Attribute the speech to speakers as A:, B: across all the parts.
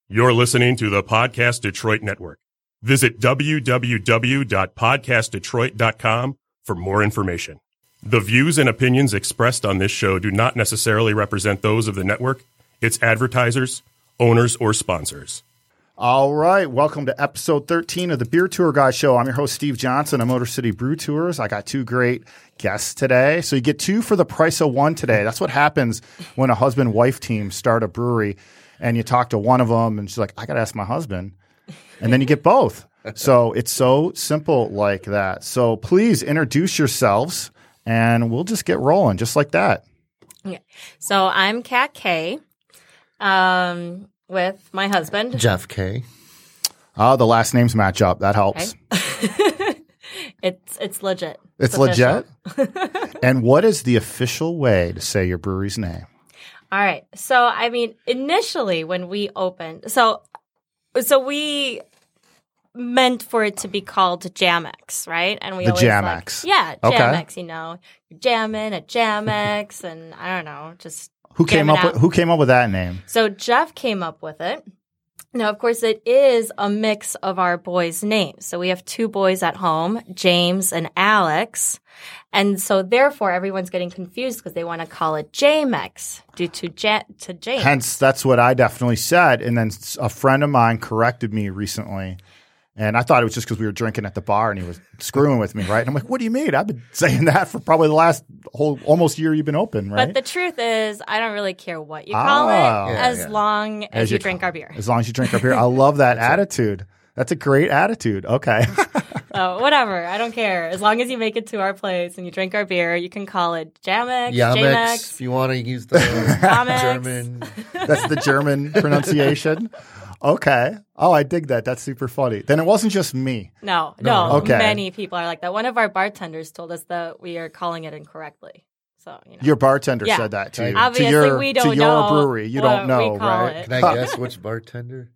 A: You're listening to the Podcast Detroit Network. Visit www.podcastdetroit.com for more information. The views and opinions expressed on this show do not necessarily represent those of the network, its advertisers, owners, or sponsors.
B: All right. Welcome to episode 13 of the Beer Tour Guy Show. I'm your host, Steve Johnson of Motor City Brew Tours. I got two great guests today. So you get two for the price of one today. That's what happens when a husband-wife team start a brewery and you talk to one of them and she's like, I got to ask my husband. And then you get both. So it's so simple like that. So please introduce yourselves and we'll just get rolling just like that.
C: Okay. So I'm Kat K. With my husband,
D: Jeff K.
B: Oh, the last names match up. That helps.
C: Okay. It's legit.
B: It's legit? And what is the official way to say your brewery's name?
C: All right. So, I mean, initially when we opened, so we meant for it to be called Jamex, right? And we
B: The
C: always
B: Jamex.
C: Jamex,
B: Okay.
C: you know, you're jamming at Jamex, and I don't know, just
B: Who came
C: jamming
B: up with that name?
C: So Jeff came up with it. Now, of course, it is a mix of our boys' names. So we have two boys at home, James and Alex. And so therefore, everyone's getting confused because they want to call it Jamex due to James.
B: Hence, that's what I definitely said. And then a friend of mine corrected me recently. And I thought it was just because we were drinking at the bar and he was screwing with me, right? And I'm like, what do you mean? I've been saying that for probably the last whole almost year you've been open, right?
C: But the truth is, I don't really care what you call it as long as you drink our beer.
B: As long as you drink our beer. I love that attitude. That's a great attitude. Okay.
C: So whatever. I don't care. As long as you make it to our place and you drink our beer, you can call it Jamex,
D: Jamex, if you want to use the German.
B: That's the German pronunciation. Okay. Oh, I dig that. That's super funny. Then it wasn't just me.
C: No.
B: Okay.
C: Many people are like that. One of our bartenders told us that we are calling it incorrectly. So, you know.
B: Your bartender said that to you.
C: Obviously, we don't know.
B: To your brewery. You don't know, right?
D: Can I guess which bartender?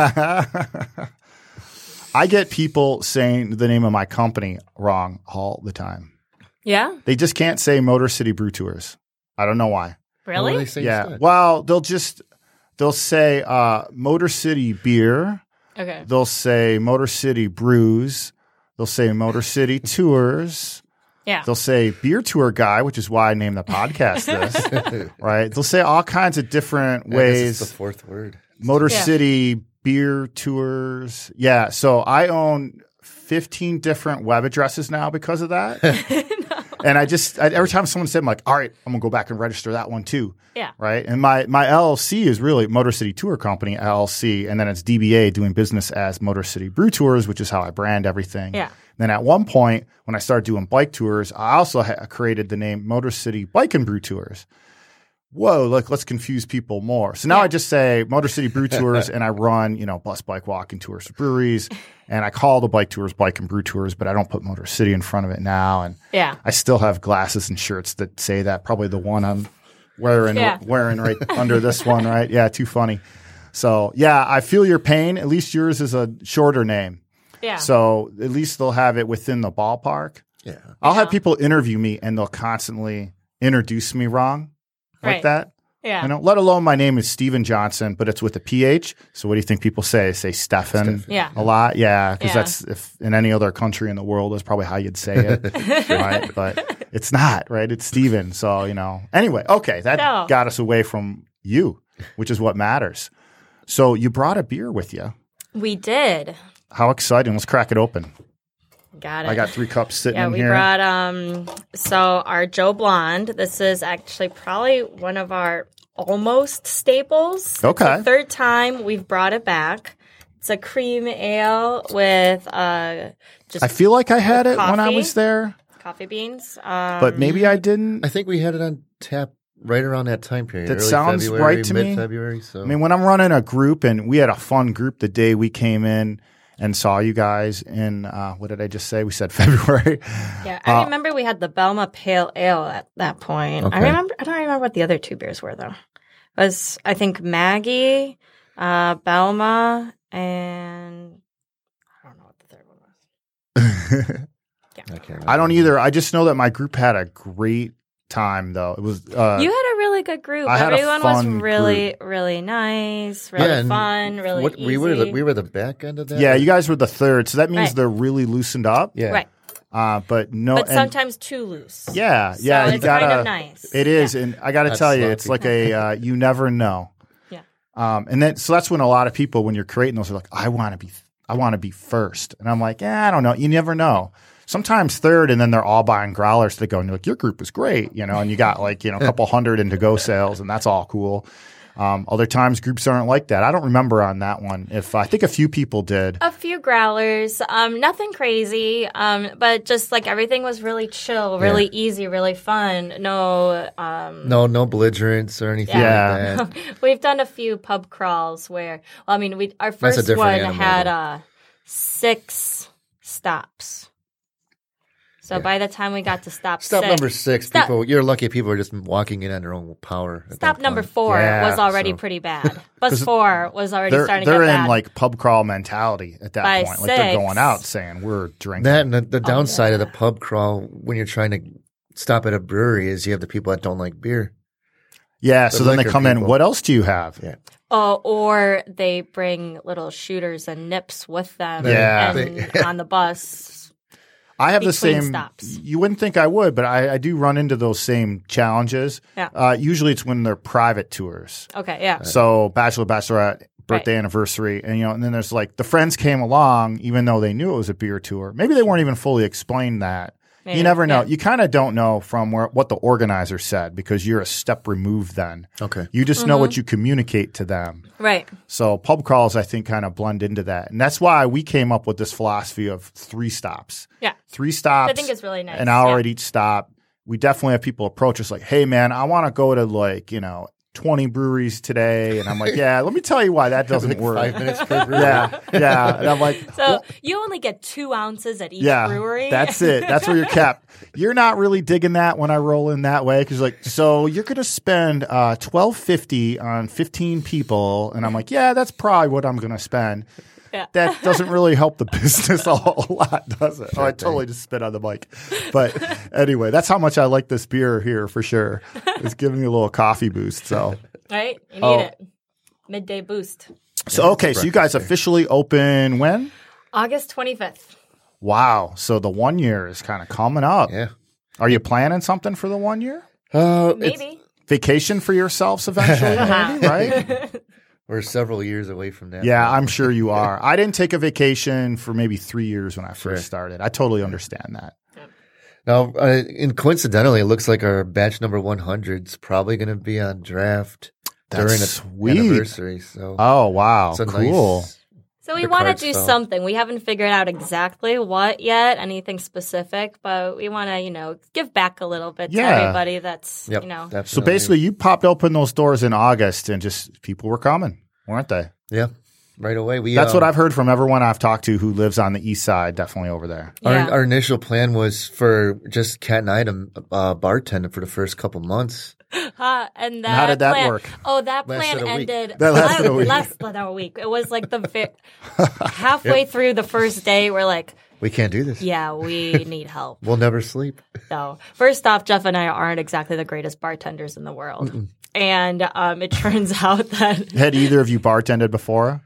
B: I get people saying the name of my company wrong all the time.
C: Yeah?
B: They just can't say Motor City Brew Tours. I don't know why.
C: Really?
D: What do they say instead?
B: Well, they'll say Motor City Beer.
C: Okay.
B: They'll say Motor City Brews. They'll say Motor City Tours.
C: Yeah.
B: They'll say Beer Tour Guy, which is why I named the podcast this. Right? They'll say all kinds of different ways.
D: It's the fourth word.
B: Motor City Beer Tours. Yeah. So I own 15 different web addresses now because of that. And every time someone said, I'm like, all right, I'm going to go back and register that one too.
C: Yeah.
B: Right. And my LLC is really Motor City Tour Company, LLC. And then it's DBA, doing business as Motor City Brew Tours, which is how I brand everything.
C: Yeah.
B: And then at one point, when I started doing bike tours, I also created the name Motor City Bike and Brew Tours. Whoa, let's confuse people more. So now I just say Motor City Brew Tours and I run, bus, bike, walking tours for breweries. And I call the bike tours Bike and Brew Tours, but I don't put Motor City in front of it now. And I still have glasses and shirts that say that. Probably the one I'm wearing right under this one, right? Yeah, too funny. So, I feel your pain. At least yours is a shorter name.
C: Yeah.
B: So at least they'll have it within the ballpark.
D: Yeah.
B: I'll have people interview me and they'll constantly introduce me wrong. Like that.
C: Yeah.
B: Let alone my name is Steven Johnson, but it's with a PH. So what do you think people say? They say Stefan a lot. Yeah. Because that's, if in any other country in the world, that's probably how you'd say it. Right. But it's not, right? It's Steven. So, Anyway, okay. That got us away from you, which is what matters. So you brought a beer with you.
C: We did.
B: How exciting. Let's crack it open.
C: Got it.
B: I got 3 cups sitting in here.
C: Yeah, we brought, our Joe Blonde. This is actually probably one of our almost staples.
B: Okay.
C: It's the third time we've brought it back. It's a cream ale with just
B: I feel like I had it when I
C: coffee.
B: was there,
C: coffee beans.
B: but maybe I didn't.
D: I think we had it on tap right around that time period.
B: That
D: early
B: sounds
D: February,
B: right to me.
D: Mid-February. So.
B: I mean, when I'm running a group, and we had a fun group the day we came in and saw you guys in, what did I just say? We said February.
C: Yeah, I remember we had the Belma Pale Ale at that point.
D: Okay.
C: I don't remember what the other two beers were, though. It was, I think, Maggie, Belma, and I don't know what the third one was.
D: I can't remember.
B: I don't either. I just know that my group had a great time, though. It was
C: you had a really really good group.
B: I had a
C: Everyone was
B: fun
C: really, really nice, really
D: and
C: fun, really easy.
D: We were the back end of that.
B: Yeah, you guys were the third, so that means
C: Right.
B: they're really loosened up.
D: Yeah.
C: Right.
B: But no,
C: But
B: and-
C: sometimes too loose.
B: yeah,
C: So
B: yeah, you
C: it's
B: gotta.
C: kind of nice.
B: It is,
C: Yeah.
B: and I got to
D: That's
B: tell you,
D: sloppy.
B: it's like a you never know.
C: Yeah.
B: And then so that's when a lot of people, when you're creating those, are like, I want to be first, and I'm like, I don't know. You never know. Sometimes third, and then they're all buying growlers to go, and you're like, your group is great, and you got like a couple hundred in to-go sales, and that's all cool. Other times groups aren't like that. I don't remember on that one. I think a few people did.
C: A few growlers, nothing crazy, but just like everything was really chill, really easy, really fun. No,
D: No belligerents or anything
B: Yeah.
D: like that.
C: we've done a few pub crawls where, our
D: a
C: first
D: different
C: one
D: animal,
C: had 6 stops. So by the time we got to stop
D: Number 6,
C: Stop-
D: you're lucky people are just walking in on their own power. at
C: Stop
D: that
C: number
D: point.
C: 4
B: Yeah,
C: was already
D: so-
C: pretty bad. Bus 4 was already
B: They're
C: starting to
B: they're
C: get
B: in
C: bad.
B: like pub crawl mentality at that
C: By
B: point. Like they're
C: 6.
B: going out saying we're drinking.
D: That and the downside of
C: yeah.
D: the pub crawl when you're trying to stop at a brewery is you have the people that don't like beer.
B: Yeah, so then they
D: liquor
B: come in.
D: people.
B: What else do you have?
D: Yeah.
C: Or they bring little shooters and nips with them
B: Yeah.
C: and on the bus.
B: I have the
C: Between
B: same.
C: stops.
B: You wouldn't think I would, but I do run into those same challenges.
C: Yeah.
B: Usually it's when they're private tours.
C: Okay, yeah.
B: So bachelor, bachelorette, birthday, anniversary, and then there's like the friends came along even though they knew it was a beer tour. Maybe they weren't even fully explained that.
C: Maybe,
B: You never know.
C: yeah.
B: You kind of don't know from what the organizer said because you're a step removed then.
D: Okay.
B: You just know what you communicate to them.
C: Right.
B: So pub crawls, I think, kind of blend into that. And that's why we came up with this philosophy of 3 stops.
C: Yeah.
B: 3 stops.
C: I think it's really nice.
B: An hour
C: Yeah.
B: at each stop. We definitely have people approach us like, hey, man, I want to go to 20 breweries today. And I'm like, yeah, let me tell you why that doesn't work.
D: 5 minutes per brewery.
B: Yeah. And I'm like,
C: So you only get 2 ounces at each
B: yeah,
C: brewery.
B: that's it. That's where you're kept. You're not really digging that when I roll in that way because so you're going to spend $12.50 on 15 people, and I'm like, yeah, that's probably what I'm going to spend.
C: Yeah.
B: That doesn't really help the business a whole lot, does it? Oh, I totally just spit on the mic. But anyway, that's how much I like this beer here for sure. It's giving me a little coffee boost. So
C: Right? You need
B: Oh.
C: it. Midday boost.
B: okay, so you guys officially open when?
C: August 25th.
B: Wow. So the 1 year is kind of coming up.
D: Yeah.
B: Are you planning something for the 1 year?
C: Maybe.
B: Vacation for yourselves eventually, maybe, right?
D: We're several years away from that.
B: Yeah, I'm sure you are. I didn't take a vacation for maybe 3 years when I first
D: Sure.
B: started. I totally understand that.
D: Now, and coincidentally, it looks like our batch number 100 is probably going to be on draft
B: That's
D: during
B: sweet.
D: anniversary. So
B: Oh, wow.
D: it's a
B: Cool.
D: nice.
C: So we
D: The
C: want to
D: cards
C: do
D: fell.
C: something. We haven't figured out exactly what yet, anything specific, but we want to, give back a little bit to
B: Yeah.
C: everybody that's,
D: Yep.
B: So
D: Definitely.
B: basically, you popped open those doors in August and just people were coming, weren't they?
D: yeah, right away.
B: That's what I've heard from everyone I've talked to who lives on the east side, definitely over there.
C: Yeah.
D: Our initial plan was for just Cat and I to bartend for the first couple months.
C: And
B: how did that
C: plan,
B: work?
C: Oh, that
D: Lasted
C: plan
D: a week.
C: ended
B: That lasted a week.
C: less than a week. It was like halfway through the first day, we're like,
D: We can't do this.
C: yeah, we need help.
D: We'll never sleep.
C: So first off, Jeff and I aren't exactly the greatest bartenders in the world. And it turns out that
B: Had either of you bartended before?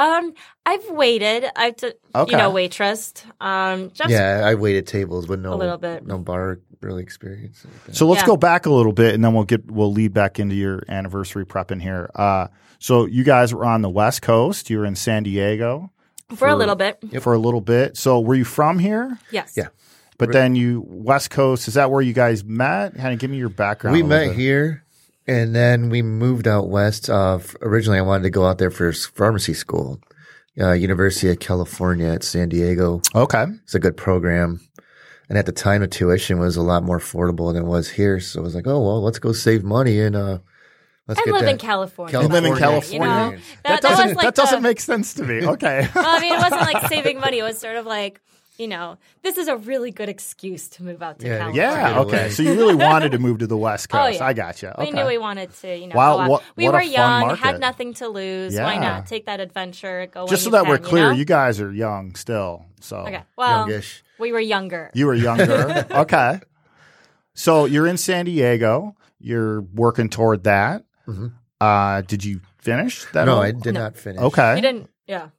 C: I've waited.
B: Okay.
C: Waitressed. Jeff's
D: Yeah, I waited tables with
C: A little bit.
D: no bar really experience.
B: So let's
C: Yeah.
B: go back a little bit, and then we'll lead back into your anniversary prep in here. So you guys were on the West Coast. You were in San Diego
C: for a little bit.
B: for a little bit. So were you from here?
C: Yes.
D: Yeah.
B: But then you West Coast. Is that where you guys met? Kind of give me your background.
D: We
B: a little
D: met
B: bit.
D: here, and then we moved out west. Originally, I wanted to go out there for pharmacy school, University of California at San Diego.
B: Okay.
D: It's a good program. And at the time, the tuition was a lot more affordable than it was here. So I was like, oh, well, let's go save money and let's
C: And
D: get
C: live
D: that.
C: in California.
B: And live in
D: California.
B: California.
C: That
B: doesn't
C: was like
B: that doesn't
C: the-
B: make sense to me. Okay.
C: Well, I mean, it wasn't like saving money. It was sort of like, this is a really good excuse to move out to
D: Yeah,
C: California.
B: Yeah.
D: Get
B: Okay.
D: away.
B: So you really wanted to move to the West
C: Oh,
B: Coast.
C: yeah.
B: I gotcha. Okay.
C: We knew we wanted to,
B: Wow,
C: go out.
B: what-
C: We
B: what a
C: were
B: fun
C: young,
B: market.
C: had nothing to lose. Why
B: Yeah.
C: not take that adventure? Go
B: Just so
C: when
B: that
C: you
B: we're
C: can,
B: clear,
C: know?
B: you guys are young still. So
C: Okay. Well,
D: Youngish.
C: we were younger.
B: you were younger. Okay. So you're in San Diego. you're working toward that.
D: Mhm.
B: Did you finish that?
D: No,
B: all?
D: I did not finish.
B: Okay.
C: You didn't. Yeah.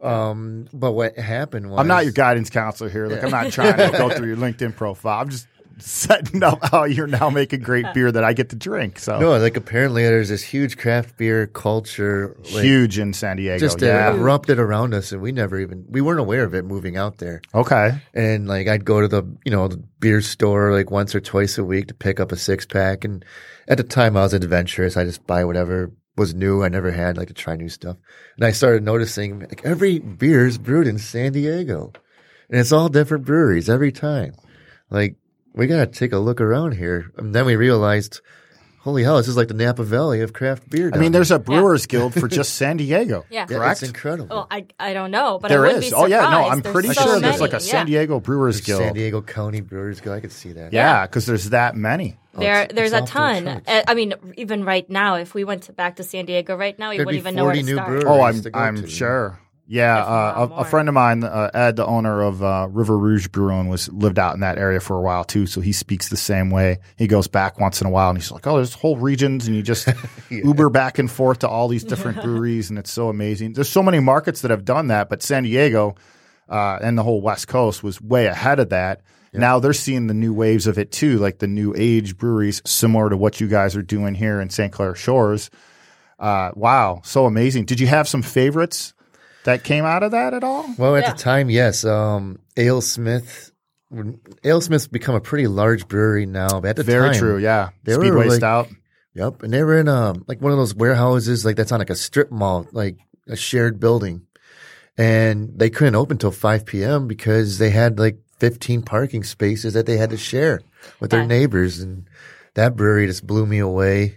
D: But what happened was
B: I'm not your guidance counselor here. Like, I'm not trying to go through your LinkedIn profile. I'm just setting up how you're now making great beer that I get to drink. So
D: No, like apparently there's this huge craft beer culture, like,
B: huge in San Diego.
D: just erupted around us, and we weren't aware of it moving out there.
B: Okay.
D: And like I'd go to the beer store like once or twice a week to pick up a 6-pack, and at the time I was adventurous. I just buy whatever was new. I never had like to try new stuff, and I started noticing like every beer is brewed in San Diego, and it's all different breweries every time. Like, we got to take a look around here. And then we realized, holy hell, this is like the Napa Valley of craft beer.
B: I mean, there's a Brewers Guild for just San Diego.
C: Yeah.
D: yeah,
B: correct?
D: it's incredible.
C: Well, I don't know, but
B: There
C: I wouldn't
B: is.
C: be
B: Oh,
C: surprised.
B: yeah. No, I'm
C: There's
B: pretty
C: so
B: sure there's
C: many.
B: like a San Diego Brewers
D: There's
B: Guild.
D: San Diego County Brewers Guild. I could see that.
B: Yeah, because there's that many.
C: There's
D: it's
C: a
D: off the
C: ton.
D: charts.
C: I mean, even right now, if we went back to San Diego right now, we
D: There'd
C: wouldn't
D: be
C: even know where
D: 40
C: to
D: new
C: start.
D: breweries.
B: Oh,
D: to go
B: I'm
D: to.
B: sure. Yeah,
C: If not
B: a
C: more.
B: friend of mine, Ed, the owner of River Rouge Brewing, lived out in that area for a while too. So he speaks the same way. He goes back once in a while, and he's like, "Oh, there's whole regions, and you just Uber back and forth to all these different breweries, and it's so amazing." There's so many markets that have done that, but San Diego and the whole West Coast was way ahead of that. Yeah. Now they're seeing the new waves of it too, like the new age breweries, similar to what you guys are doing here in St. Clair Shores. Wow, so amazing! Did you have some favorites that came out of that at all?
D: Well, at the time, yes. AleSmith's become a pretty large brewery now. But at the
B: Very
D: time,
B: true, yeah.
D: they were
B: Speedway
D: like-
B: Stout.
D: Yep, and they were in like one of those warehouses, like that's on like a strip mall, like a shared building, and they couldn't open till 5 p.m. because they had like 15 parking spaces that they had to share with their neighbors, and that brewery just blew me away.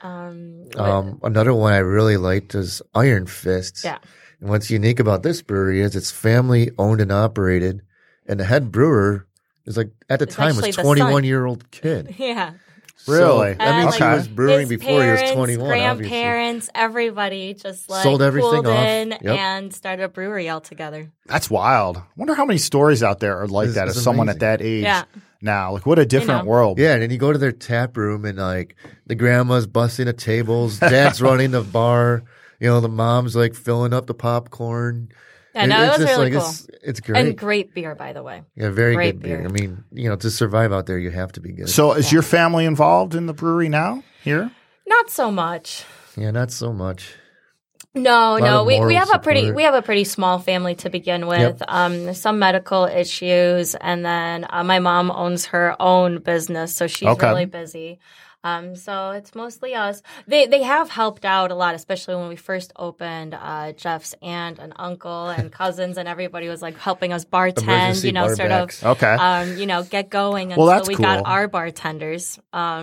D: Another one I really liked was Iron Fist.
C: Yeah.
D: And what's unique about this brewery is it's family owned and operated, and the head brewer is like at the time was
C: actually the
D: 21-year-old kid.
C: Yeah.
B: Really?
D: So, I mean,
C: And,
D: she
B: okay.
D: was brewing
C: his
D: before he was
C: parents,
D: 21. Obviously.
C: grandparents, everybody just like
D: Sold everything
C: pulled
D: off.
C: in
D: Yep.
C: and started a brewery all together.
B: That's wild. Wonder how many stories out there are like
D: It's-
B: that
D: it's
B: as someone
D: amazing.
B: at that age
C: Yeah.
B: now. Like, what a different
C: know.
B: world.
D: Yeah, and then you go to their tap room and like the grandma's busting the tables, dad's running the bar, the mom's like filling up the popcorn.
C: Yeah, no, it was
D: just
C: really
D: like,
C: cool.
D: It's great.
C: And great beer, by the way.
D: Yeah, very
C: great
D: good beer.
C: beer.
D: I mean, to survive out there, you have to be good.
B: So is your family involved in the brewery now here?
C: Not so much.
D: Yeah, not so much.
C: No,
D: of
C: we
D: moral
C: have a pretty
D: support.
C: small family to begin with.
D: Yep.
C: There's some medical issues, and then my mom owns her own business, so she's
B: Okay.
C: really busy. So it's mostly us. They have helped out a lot, especially when we first opened. Jeff's aunt and uncle and cousins and everybody was like helping us bartend,
D: Emergency bar
C: sort
D: backs.
C: of,
B: Okay.
C: get going
B: Well,
C: until
B: that's
C: we
B: cool.
C: got our bartenders.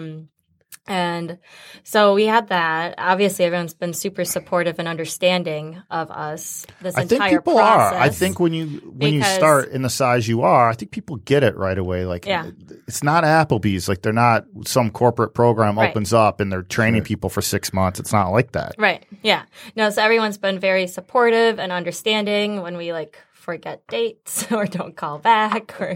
C: And so we had that. Obviously, everyone's been super supportive and understanding of us this
B: I think
C: entire
B: people
C: process.
B: are. I think when you
C: Because-
B: start in the size you are, I think people get it right away. Like, it's not Applebee's. Like, they're not some corporate program
C: Right.
B: opens up and they're training people for 6 months. It's not like that.
C: Right. Yeah. No, so everyone's been very supportive and understanding when we forget dates or don't call back or,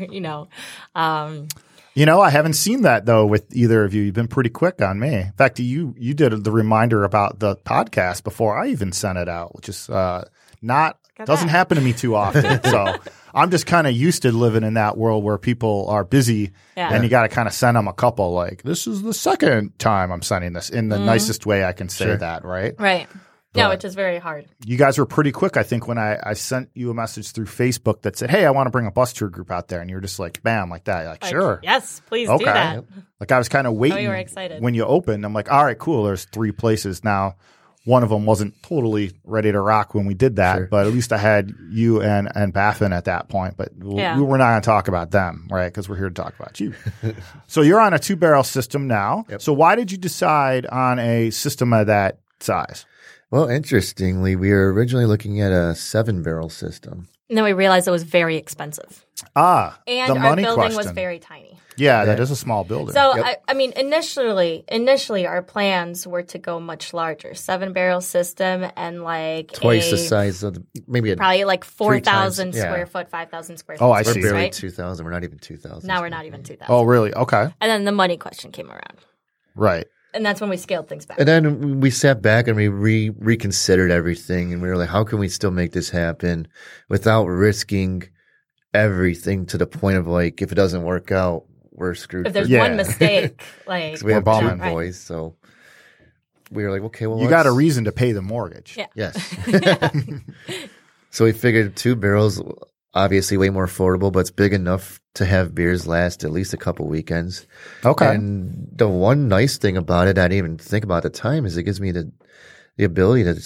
B: I haven't seen that though with either of you. You've been pretty quick on me. In fact, you did the reminder about the podcast before I even sent it out, which is doesn't happen to me too often. So I'm just kind of used to living in that world where people are busy and you got to kind of send them a couple. Like, this is the second time I'm sending this in the nicest way I can say that, right?
C: right. No, which is very hard.
B: You guys were pretty quick, I think, when I sent you a message through Facebook that said, "Hey, I want to bring a bus tour group out there," and you were just like, "Bam!" like that. You're like, sure.
C: Yes, please
B: Okay.
C: do that.
B: Like, I was kind of waiting.
C: we were excited.
B: When you opened. I'm like, all right, cool. There's 3 places now. One of them wasn't totally ready to rock when we did that,
D: Sure.
B: but at least I had you and Baffin at that point. But we were not going to talk about them, right? Because we're here to talk about you. So you're on a 2-barrel system now.
D: Yep.
B: So why did you decide on a system of that size?
D: Well, interestingly, we were originally looking at a 7-barrel system.
C: And then we realized it was very expensive.
B: And
C: And
B: the
C: our
B: money
C: building was
B: question.
C: very tiny.
B: Yeah, that is a small building.
C: So,
D: Yep.
C: I mean, initially our plans were to go much larger, 7-barrel system and
D: Twice the size of
C: probably like 4,000
D: times, yeah.
C: square foot, 5,000 square foot.
B: Oh, I
D: We're
B: see.
C: space,
D: barely
C: right?
D: 2,000. We're not even 2,000.
C: Now we're not even 2,000.
B: Oh, really? Okay.
C: And then the money question came around.
B: Right.
C: And that's when we scaled things back.
D: And then we sat back and we reconsidered everything, and we were like, how can we still make this happen without risking everything to the point of like, if it doesn't work out, we're screwed.
C: If there's
B: Yeah.
C: one mistake, like
D: we have two
B: bombing.
D: boys, so we were like, okay, well,
B: You got a reason to pay the mortgage.
C: Yeah.
D: Yes. So we figured 2 barrels, obviously way more affordable, but it's big enough to have beers last at least a couple weekends.
B: Okay.
D: And the one nice thing about it I didn't even think about at the time is it gives me the ability to,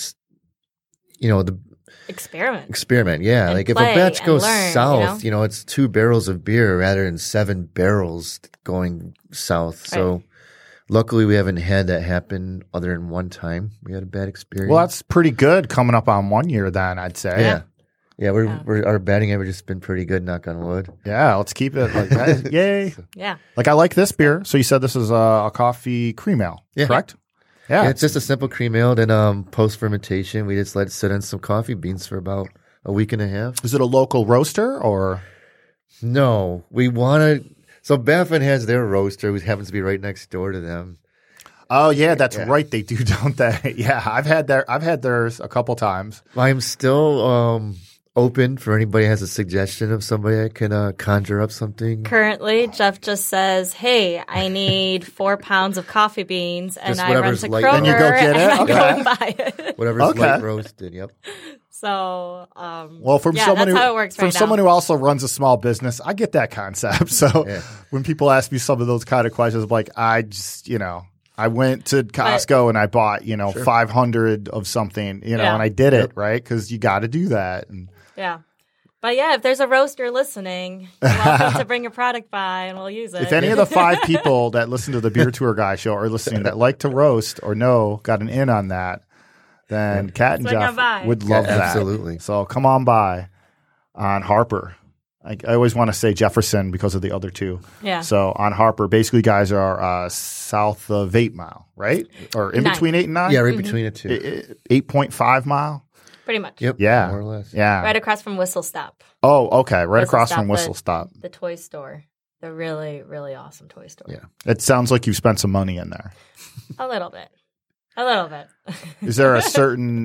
D: the
C: experiment.
D: Yeah.
C: And
D: like if a
C: play
D: batch
C: and
D: goes
C: learn,
D: south, it's 2 barrels of beer rather than 7 barrels going south. So luckily we haven't had that happen other than one time. We had a bad experience.
B: Well, that's pretty good coming up on 1 year then, I'd say.
D: Yeah. Yeah, our batting average has been pretty good, knock on wood.
B: Yeah, let's keep it like that. Yay.
C: Yeah.
B: Like I like this beer. So you said this is a coffee cream ale, correct?
D: Yeah,
B: Yeah.
D: it's just a simple cream ale. Then post fermentation, we just let it sit on some coffee beans for about a week and a half.
B: Is it a local roaster or?
D: No, we want to. So Baffin has their roaster, which happens to be right next door to them.
B: Oh yeah, that's right. They do, don't they? Yeah, I've had theirs a couple times.
D: I'm still open for anybody who has a suggestion of somebody I can conjure up something.
C: Currently, Jeff just says, "Hey, I need 4 pounds of coffee beans," and
D: Just
C: I run
D: whatever's
C: to
D: light.
C: Kroger
B: And you go get it?
C: and I
B: Okay.
C: go and buy it.
D: Whatever's
B: Okay.
D: light roasted. Yep.
C: So,
B: Well, from someone
C: that's
B: who
C: how it works
B: from
C: right
B: someone
C: now.
B: who also runs a small business, I get that concept. So
D: Yeah.
B: when people ask me some of those kind of questions, I'm like, I just I went to Costco and I bought 500 of something, and I did it right because you got to do that. And
C: Yeah. But yeah, if there's a roaster listening, you're welcome to bring your product by and we'll use it.
B: if any of the 5 people that listen to the Beer Tour Guy show are listening that like to roast or got an in on that, then Kat and
C: Swing on
B: Jeff
C: by.
B: would love
D: Yeah,
B: that.
D: absolutely.
B: So come on by on Harper. I always want to say Jefferson because of the other 2.
C: Yeah.
B: So on Harper, basically, guys are south of 8 Mile, right? Or in
C: 9.
B: between 8 and 9?
D: Yeah, right between the two.
B: 8.5 mile?
C: Pretty much.
D: Yep.
B: Yeah.
D: More or less.
B: Yeah.
C: Right across from Whistle Stop,
B: Oh, okay. Right
C: Whistle
B: across
C: Stop,
B: from Whistle Stop.
C: the toy store. The really, really awesome toy store.
D: Yeah.
B: It sounds like you've spent some money in there.
C: A little bit. A little bit.
B: Is there a certain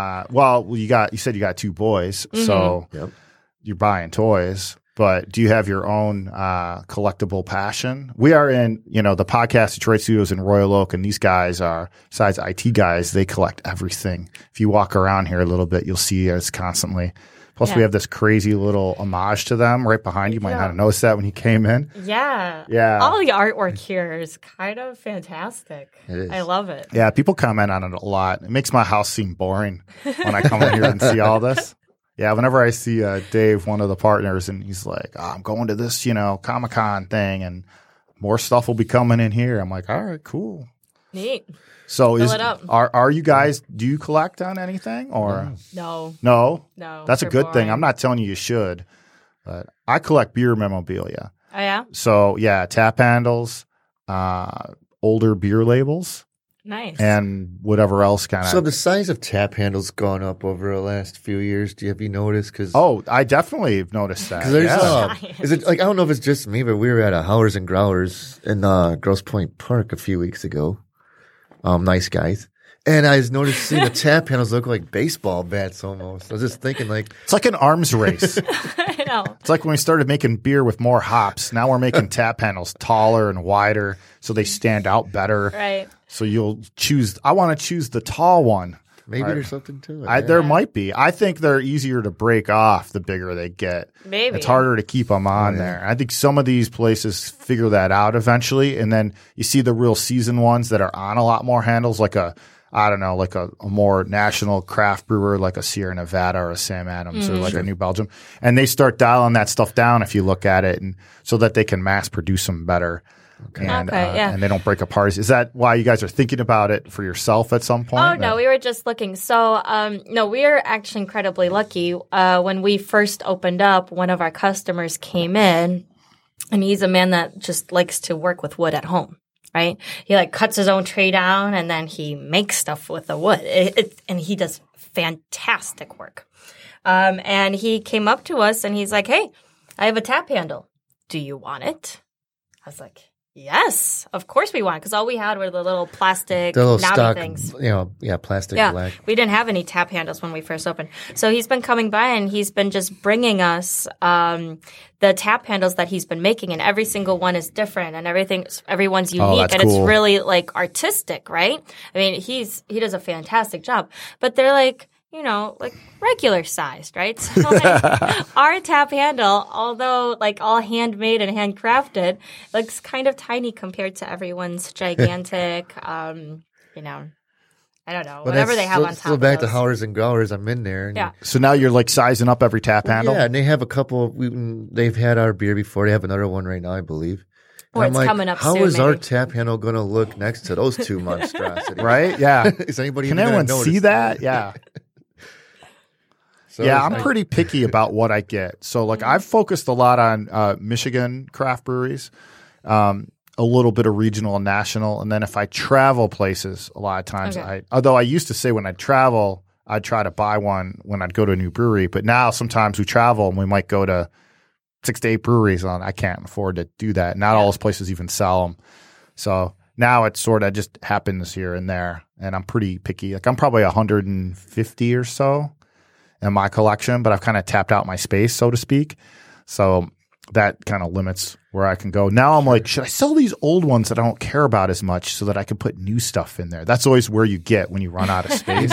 B: you said you got 2 boys, so
D: Yep.
B: you're buying toys, but do you have your own collectible passion? We are in, the podcast Detroit Studios in Royal Oak, and these guys are, besides IT guys, they collect everything. If you walk around here a little bit, you'll see us constantly. Plus, we have this crazy little homage to them right behind you. You might not have noticed that when you came in.
C: Yeah.
B: Yeah.
C: All the artwork here is kind of fantastic.
D: It is.
C: I love it.
B: Yeah, people comment on it a lot. It makes my house seem boring when I come in here and see all this. Yeah, whenever I see Dave, one of the partners, and he's like, I'm going to this, Comic-Con thing, and more stuff will be coming in here. I'm like, all right, cool.
C: Neat.
B: So
C: Fill it up.
B: are you guys, do you collect on anything or
C: No.
B: no? That's a
C: they're
B: good thing.
C: boring.
B: I'm not telling you should, but I collect beer memorabilia.
C: Oh, yeah?
B: So yeah, tap handles, older beer labels,
C: Nice.
B: and whatever else kind of.
D: So the size of tap handles gone up over the last few years. Have you noticed? Cause,
B: Oh, I definitely have noticed that.
D: Cause there's,
B: yeah.
D: is it like, I don't know if it's just me, but we were at a Howlers and Growlers in Grosse Pointe Park a few weeks ago. Nice guys. And I was noticing the tap handles look like baseball bats almost. I was just thinking like,
B: It's like an arms race.
C: I know.
B: It's like when we started making beer with more hops. Now we're making tap handles taller and wider so they stand out better.
C: Right.
B: So you'll choose. I want to choose the tall one.
D: maybe
B: Right.
D: there's something to it.
B: There might be. I think they're easier to break off the bigger they get.
C: Maybe.
B: It's harder to keep them on there. I think some of these places figure that out eventually. And then you see the real seasoned ones that are on a lot more handles, like a more national craft brewer like a Sierra Nevada or a Sam Adams or like a New Belgium. And they start dialing that stuff down if you look at it, and so that they can mass produce them better. And, and they don't break apart. Is that why you guys are thinking about it for yourself at some point?
C: Oh, no, we were just looking. So, no, we are actually incredibly lucky. When we first opened up, one of our customers came in, and he's a man that just likes to work with wood at home, right? He like cuts his own tree down, and then he makes stuff with the wood. And he does fantastic work. And he came up to us, and he's like, hey, I have a tap handle. Do you want it? I was like, Yes, of course we want, because all we had were the little plastic
D: The little
C: knobby
D: stock,
C: things.
D: plastic
C: Yeah,
D: black.
C: we didn't have any tap handles when we first opened. So he's been coming by and he's been just bringing us the tap handles that he's been making, and every single one is different, and everyone's unique,
B: that's
C: and
B: cool.
C: it's really like artistic, right? I mean, he does a fantastic job, but they're like, like regular sized, right? So like our tap handle, although like all handmade and handcrafted, looks kind of tiny compared to everyone's gigantic, I don't know, whatever they have on top
D: So
C: of
D: back to
C: those.
D: Howlers and Growlers, I'm in there. And
C: Yeah.
B: So now you're like sizing up every tap handle?
D: Yeah, and they have a couple. They've had our beer before. They have another one right now, I believe.
C: Or
D: And
C: it's coming up
D: How
C: soon,
D: is our
C: maybe.
D: tap handle going to look next to those two monstrosities?
B: Right? Yeah.
D: Is anybody
B: Can
D: even gonna
B: anyone see
D: notice?
B: that? Yeah.
D: So
B: Yeah,
D: it's
B: I'm
D: like-
B: pretty picky about what I get. So, like, I've focused a lot on Michigan craft breweries, a little bit of regional and national, and then if I travel places, a lot of times,
C: Okay.
B: although I used to say when I travel, I'd try to buy one when I'd go to a new brewery, but now sometimes we travel and we might go to 6 to 8 breweries, and I can't afford to do that. Not all those places even sell them. So now it sort of just happens here and there, and I'm pretty picky. Like, I'm probably 150 or so in my collection, but I've kind of tapped out my space, so to speak. So that kind of limits where I can go. Now I'm like, should I sell these old ones that I don't care about as much so that I can put new stuff in there? That's always where you get when you run out of space.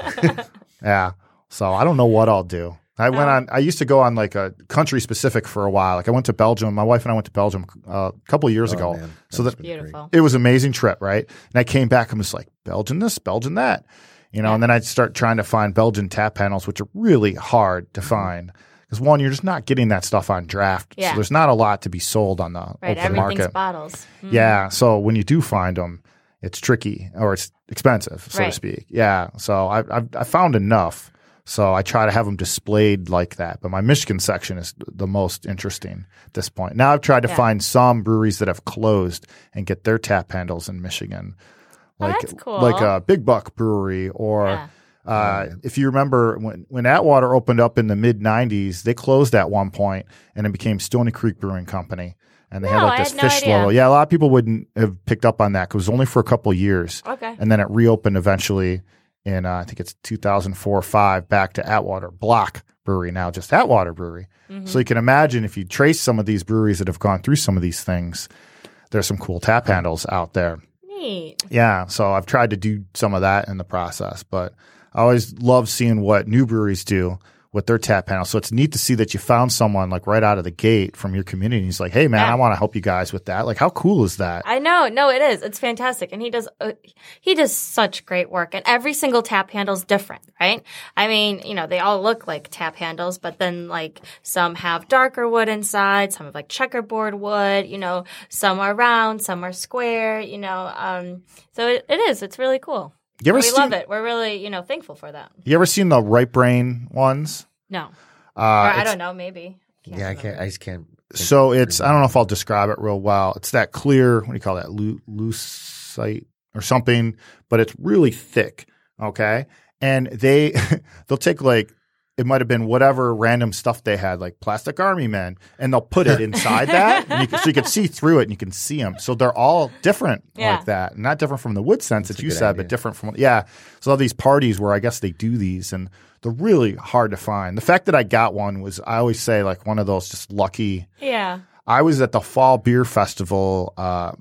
B: Yeah. So I don't know what I'll do. I used to go on like a country specific for a while. Like I went to Belgium. My wife and I went to Belgium a couple of years ago.
D: man.
B: So that
C: Beautiful.
B: it was an amazing trip, right? And I came back and was like, Belgian this, Belgian that. And then I'd start trying to find Belgian tap panels, which are really hard to find. Because one, you're just not getting that stuff on draft.
C: Yeah.
B: So there's not a lot to be sold on the
C: Right,
B: open
C: everything's
B: market.
C: bottles. Mm.
B: Yeah. So when you do find them, it's tricky or it's expensive, so to
C: Right.
B: speak. Yeah. So I found enough. So I try to have them displayed like that. But my Michigan section is the most interesting at this point. Now I've tried to find some breweries that have closed and get their tap handles in Michigan.
C: That's cool.
B: Like a Big Buck Brewery or if you remember when Atwater opened up in the mid 90s, they closed at one point and it became Stony Creek Brewing Company. And they had
C: No,
B: like
C: I
B: this
C: had no
B: fish
C: idea.
B: logo. Yeah, a lot of people wouldn't have picked up on that because it was only for a couple of years.
C: Okay.
B: And then it reopened eventually in, I think it's 2004 or 5, back to Atwater Block Brewery, now just Atwater Brewery.
C: Mm-hmm.
B: So you can imagine if you trace some of these breweries that have gone through some of these things, there's some cool tap handles out there.
C: Neat.
B: Yeah, so I've tried to do some of that in the process, but I always love seeing what new breweries do with their tap panel. So it's neat to see that you found someone like right out of the gate from your community. He's like, hey, man,
C: Yeah.
B: I want to help you guys with that. Like, how cool is that?
C: I know. No, it is. It's fantastic. And he does such great work. And every single tap handle's different, right? I mean, they all look like tap handles, but then like some have darker wood inside, some have like checkerboard wood, some are round, some are square, so it is. It's really cool.
B: You ever
C: We
B: seen,
C: love it. We're really, thankful for that.
B: You ever seen the Right Brain ones?
C: No. Or I
B: It's-
C: don't know, maybe.
D: Yeah, I can't. I just can't.
B: So it's, I don't know if I'll describe it real well. It's that clear, what do you call that? Lucite or something, but it's really thick. Okay. And they'll take like, it might have been whatever random stuff they had, like Plastic Army Men, and they'll put it inside that. And so you can see through it and you can see them. So they're all different like that. Not different from the wood sense that you
D: good
B: said,
D: idea.
B: but different from, So all these parties where I guess they do these and they're really hard to find. The fact that I got one was, I always say, like one of those just lucky.
C: Yeah.
B: I was at the Fall Beer Festival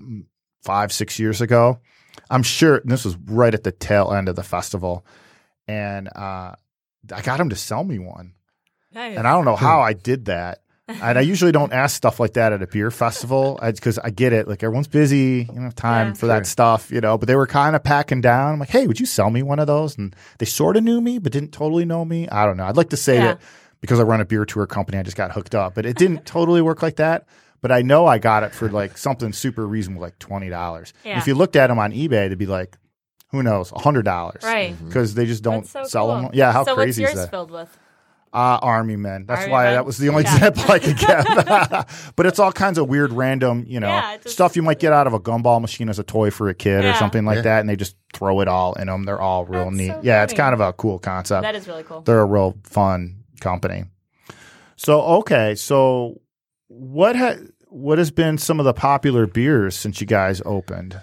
B: 5-6 years ago. I'm sure and this was right at the tail end of the festival. And I got him to sell me one.
C: Nice.
B: And I don't know how I did that. And I usually don't ask stuff like that at a beer festival because I get it. Like everyone's busy, you don't have time for that stuff, but they were kind of packing down. I'm like, hey, would you sell me one of those? And they sort of knew me, but didn't totally know me. I don't know. I'd like to say that because I run a beer tour company, I just got hooked up, but it didn't totally work like that. But I know I got it for like something super reasonable, like $20.
C: Yeah.
B: And if you looked at them on eBay, they'd be like, who knows, $100.
C: Right.
B: Because they just don't
C: That's so
B: sell
C: cool.
B: them. Yeah, how
C: so
B: crazy
C: what's
B: is
C: yours
B: that?
C: filled with?
B: Army Men. That's
C: Army
B: why
C: Men?
B: that was the only
C: Yeah.
B: example I could give. But it's all kinds of weird, random,
C: it's just-
B: stuff you might get out of a gumball machine as a toy for a kid or
C: Yeah.
B: something like
D: Yeah.
B: that, and they just throw it all in them. They're all real
C: That's
B: neat.
C: so
B: Yeah, it's
C: funny.
B: kind of a cool concept.
C: That is really cool.
B: They're a real fun company. So okay, so what has been some of the popular beers since you guys opened?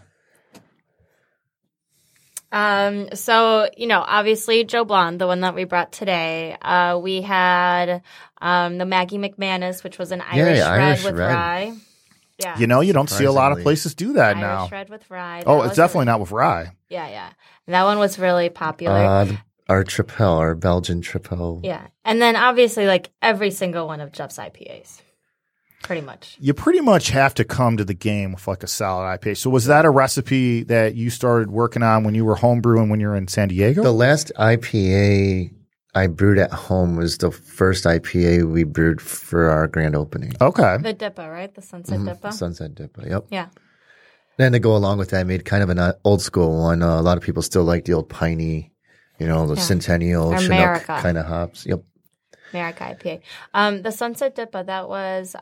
C: So, obviously Joe Blonde, the one that we brought today. We had the Maggie McManus, which was an Irish red with rye. Yeah.
B: You don't see a lot of places do that now.
C: Irish red with rye.
B: Oh, it's definitely not with rye.
C: Yeah. And that one was really popular.
D: Our Tripel, our Belgian Tripel.
C: Yeah. And then obviously like every single one of Jeff's IPAs. Pretty much.
B: You pretty much have to come to the game with like a solid IPA. So was that a recipe that you started working on when you were homebrewing when you were in San Diego?
D: The last IPA I brewed at home was the first IPA we brewed for our grand opening.
B: Okay.
C: The Dippa, right? The Sunset Dippa?
D: Sunset Dippa, yep.
C: Yeah.
D: Then to go along with that, I made kind of an old school one. A lot of people still like the old piney, the Centennial,
C: Or
D: Chinook
C: America.
D: kind of hops. Yep.
C: America IPA. The Sunset Dippa, that was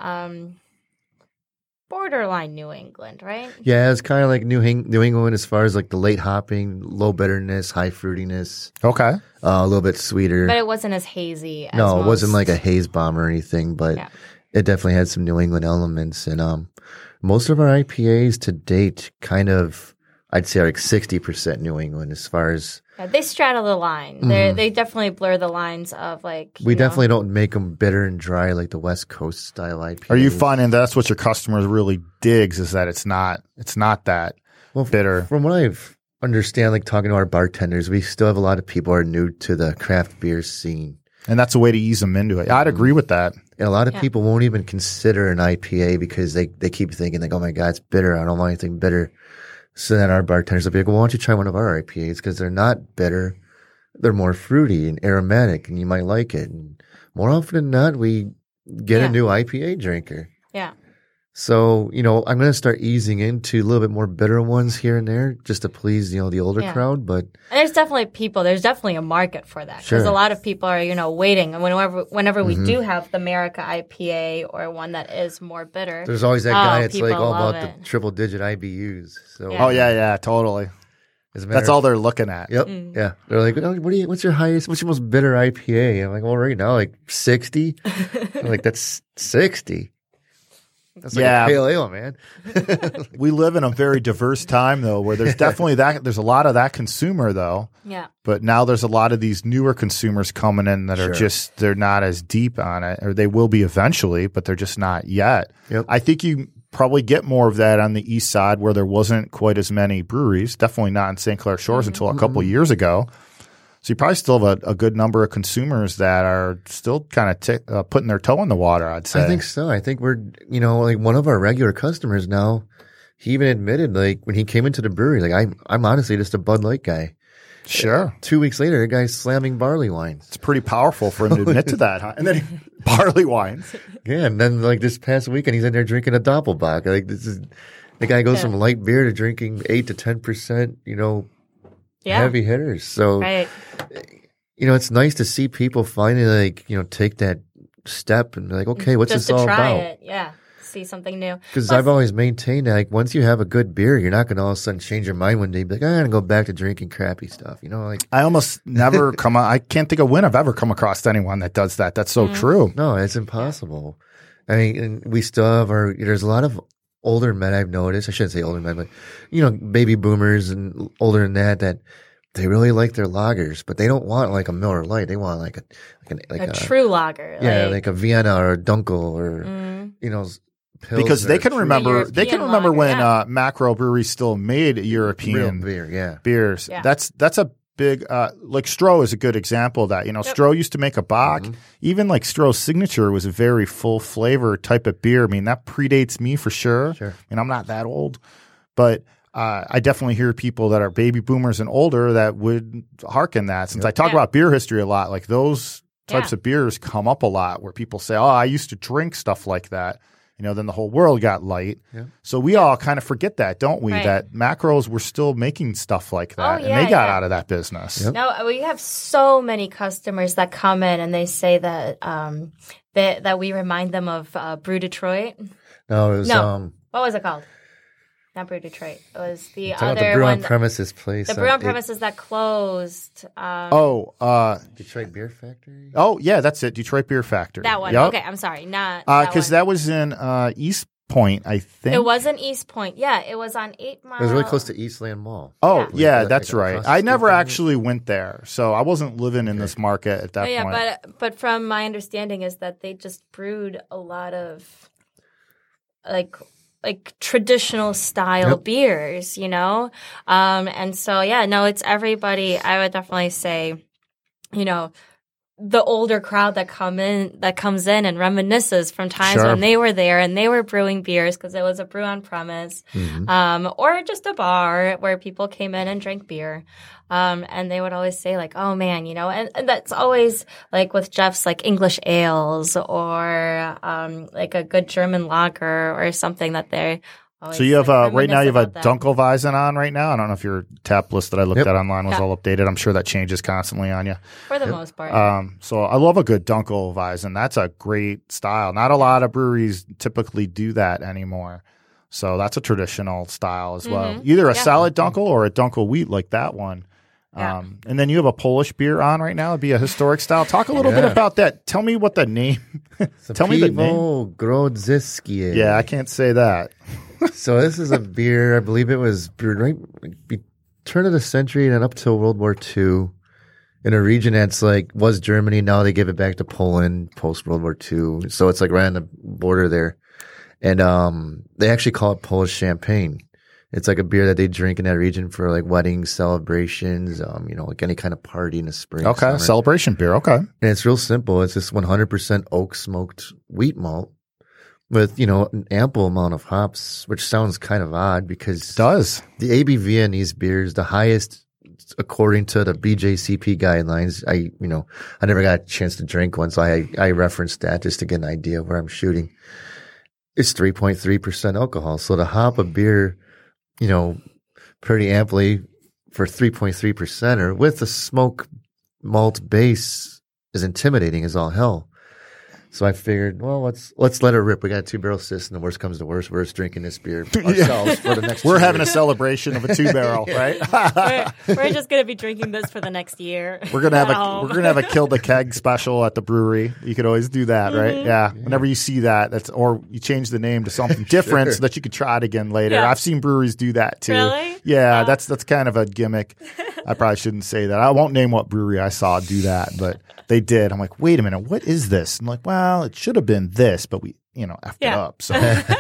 C: borderline New England, right?
D: Yeah, it's kind of like New England as far as like the late hopping, low bitterness, high fruitiness.
B: Okay.
D: A little bit sweeter.
C: But it wasn't as hazy as
D: No, it wasn't
C: most.
D: like a haze bomb or anything, but it definitely had some New England elements. And most of our IPAs to date kind of, I'd say, are like 60% New England as far as.
C: Yeah, they straddle the line. They definitely blur the lines of like.
D: We definitely don't make them bitter and dry like the West Coast style IPAs.
B: Are you finding that's what your customers really digs is that it's not that bitter?
D: From what I've understand, like talking to our bartenders, we still have a lot of people who are new to the craft beer scene.
B: And that's a way to ease them into it. I'd agree with that.
D: And a lot of people won't even consider an IPA because they keep thinking like, oh my God, it's bitter. I don't want anything bitter. So then our bartenders will be like, well, why don't you try one of our IPAs? Because they're not bitter. They're more fruity and aromatic and you might like it. And more often than not, we get a new IPA drinker.
C: Yeah.
D: So, I'm going to start easing into a little bit more bitter ones here and there just to please, the older crowd. But
C: and there's definitely a market for that. Because a lot of people are, waiting. And whenever we do have the America IPA or one that is more bitter.
D: There's always that guy that's like all about
C: it.
D: the triple digit IBUs. So
B: Oh, yeah, totally. That's all they're looking at.
D: Yep. Yeah. They're like, what's your most bitter IPA? I'm like, well, right now, like 60. I'm like, that's 60. That's like a pale ale, man.
B: We live in a very diverse time, though, where there's definitely there's a lot of that consumer, though.
C: Yeah.
B: But now there's a lot of these newer consumers coming in that are they're not as deep on it, or they will be eventually, but they're just not yet.
D: Yep.
B: I think you probably get more of that on the east side where there wasn't quite as many breweries. Definitely not in St. Clair Shores until a couple of years ago. So you probably still have a good number of consumers that are still kind of putting their toe in the water, I'd say.
D: I think so. I think we're, like one of our regular customers now, he even admitted, like, when he came into the brewery, like, I'm honestly just a Bud Light guy.
B: Sure.
D: 2 weeks later, the guy's slamming barley wines.
B: It's pretty powerful for him to admit to that, huh? And then barley wines.
D: Yeah, and then, like, this past weekend, he's in there drinking a Doppelbock. Like, the guy goes from light beer to drinking 8 to 10%, heavy hitters. So, it's nice to see people finally, like, take that step and be like, okay, what's
C: just
D: this all
C: to try
D: about?
C: it. Yeah. See something new.
D: Because I've always maintained that, like, once you have a good beer, you're not going to all of a sudden change your mind one day and be like, I'm going to go back to drinking crappy stuff.
B: I almost never I can't think of when I've ever come across anyone that does that. That's so true.
D: No, it's impossible. I mean, and we still have there's a lot of older men I've noticed. I shouldn't say older men, but, baby boomers and older than that they really like their lagers, but they don't want like a Miller Lite. They want like a
C: true lager.
D: Yeah, like a Vienna or a Dunkel or, Pils
B: because they can remember
C: lager,
B: when Macro Brewery still made European
D: beer,
B: beers.
C: Yeah.
B: That's a big like Stroh is a good example of that. Stroh used to make a Bock. Even like Stroh's Signature was a very full flavor type of beer. I mean, that predates me for sure. I'm not that old, but I definitely hear people that are baby boomers and older that would hearken that. Since I talk about beer history a lot, like those types of beers come up a lot where people say, oh, I used to drink stuff like that. Then the whole world got light. Yeah. So we all kind of forget that, don't we?
C: Right.
B: That Macros were still making stuff like that, and they got out of that business.
C: Yep. No, we have so many customers that come in and they say that that we remind them of Brew Detroit.
D: No, it was
C: what was it called? Not Brew Detroit. It was the other
D: the Brew
C: one.
D: on Premises place.
C: The Brew on Premises that closed.
D: Detroit Beer Factory?
B: Oh, yeah, that's it. Detroit Beer Factory.
C: That one.
B: Yep.
C: Okay, I'm sorry. Not
B: because that was in East Point, I think.
C: It wasn't East Point. Yeah, it was on 8 Mile.
D: It was really close to Eastland Mall.
B: Oh, yeah,
D: Like,
B: that's
D: like
B: right.
D: across the
B: I
D: street
B: never
D: from it.
B: actually went there, so I wasn't living in this market at that point.
C: But from my understanding is that they just brewed a lot of like traditional style beers, you know? And so, yeah, no, it's everybody. I would definitely say, you know, the older crowd that comes in and reminisces from times
B: Sure.
C: when they were there and they were brewing beers because it was a brew on premise, or just a bar where people came in and drank beer. And they would always say like, oh man, you know, and that's always like with Jeff's like English ales or, like a good German lager or something that they always
B: So you have right now you have a
C: reminisce about that.
B: Dunkelweizen on right now. I don't know if your tap list that I looked
D: Yep.
B: at online was
C: Yeah.
B: all updated. I'm sure that changes constantly on you.
C: For the most part.
B: So I love a good Dunkelweizen. That's a great style. Not a lot of breweries typically do that anymore. So that's a traditional style as well. Either a
C: Yeah.
B: solid Dunkel or a Dunkel wheat like that one.
C: Yeah.
B: And then you have a Polish beer on right now. It'd be a historic style. Talk a little bit
D: Yeah.
B: about that. Tell me what the name. Tell me the name.
D: Piwo Grodziskie.
B: Yeah, I can't say that.
D: So this is a beer. I believe it was brewed right turn of the century and up till World War II in a region that's like was Germany. Now they give it back to Poland post World War II. So it's like right on the border there. And they actually call it Polish champagne. It's like a beer that they drink in that region for like weddings, celebrations, you know, like any kind of party in the spring.
B: Okay,
D: summer.
B: celebration beer. Okay.
D: And it's real simple. It's just 100% oak smoked wheat malt with, you know, an ample amount of hops, which sounds kind of odd because
B: Does.
D: the ABV in these beers, the highest according to the BJCP guidelines. I never got a chance to drink one, so I referenced that just to get an idea of where I'm shooting. It's 3.3% alcohol. So to hop a beer, you know, pretty amply for 3.3% or with a smoke malt base is intimidating as all hell. So I figured, well, let's let it rip. We got a 2-barrel system. The worst comes to worst. We're just drinking this beer ourselves for the next
B: We're
D: 2
B: having a
D: years.
B: celebration of a 2-barrel, right?
C: we're just going to be drinking this for the next year.
B: We're gonna have
C: at
B: a
C: home.
B: we're gonna have a kill the keg special at the brewery. You could always do that, right? Yeah. Whenever you see that, that's or you change the name to something different so that you could try it again later.
C: Yeah.
B: I've seen breweries do that too.
C: Really?
B: Yeah, that's kind of a gimmick. I probably shouldn't say that. I won't name what brewery I saw do that, but they did. I'm like, wait a minute, what is this? I'm like, well, it should have been this, but we effed it up. So,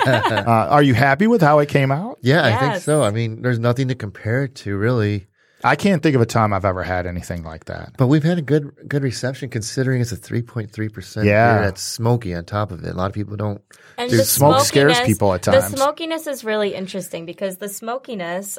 B: are you happy with how it came out?
D: Yeah, I think
C: Yes.
D: so. I mean, there's nothing to compare it to, really.
B: I can't think of a time I've ever had anything like that.
D: But we've had a good reception considering it's a 3.3%
B: Yeah.
D: beer that's smoky on top of it. A lot of people don't.
C: And
B: Dude,
C: the
B: smoke scares
C: smokiness-
B: people at times.
C: The smokiness is really interesting because the smokiness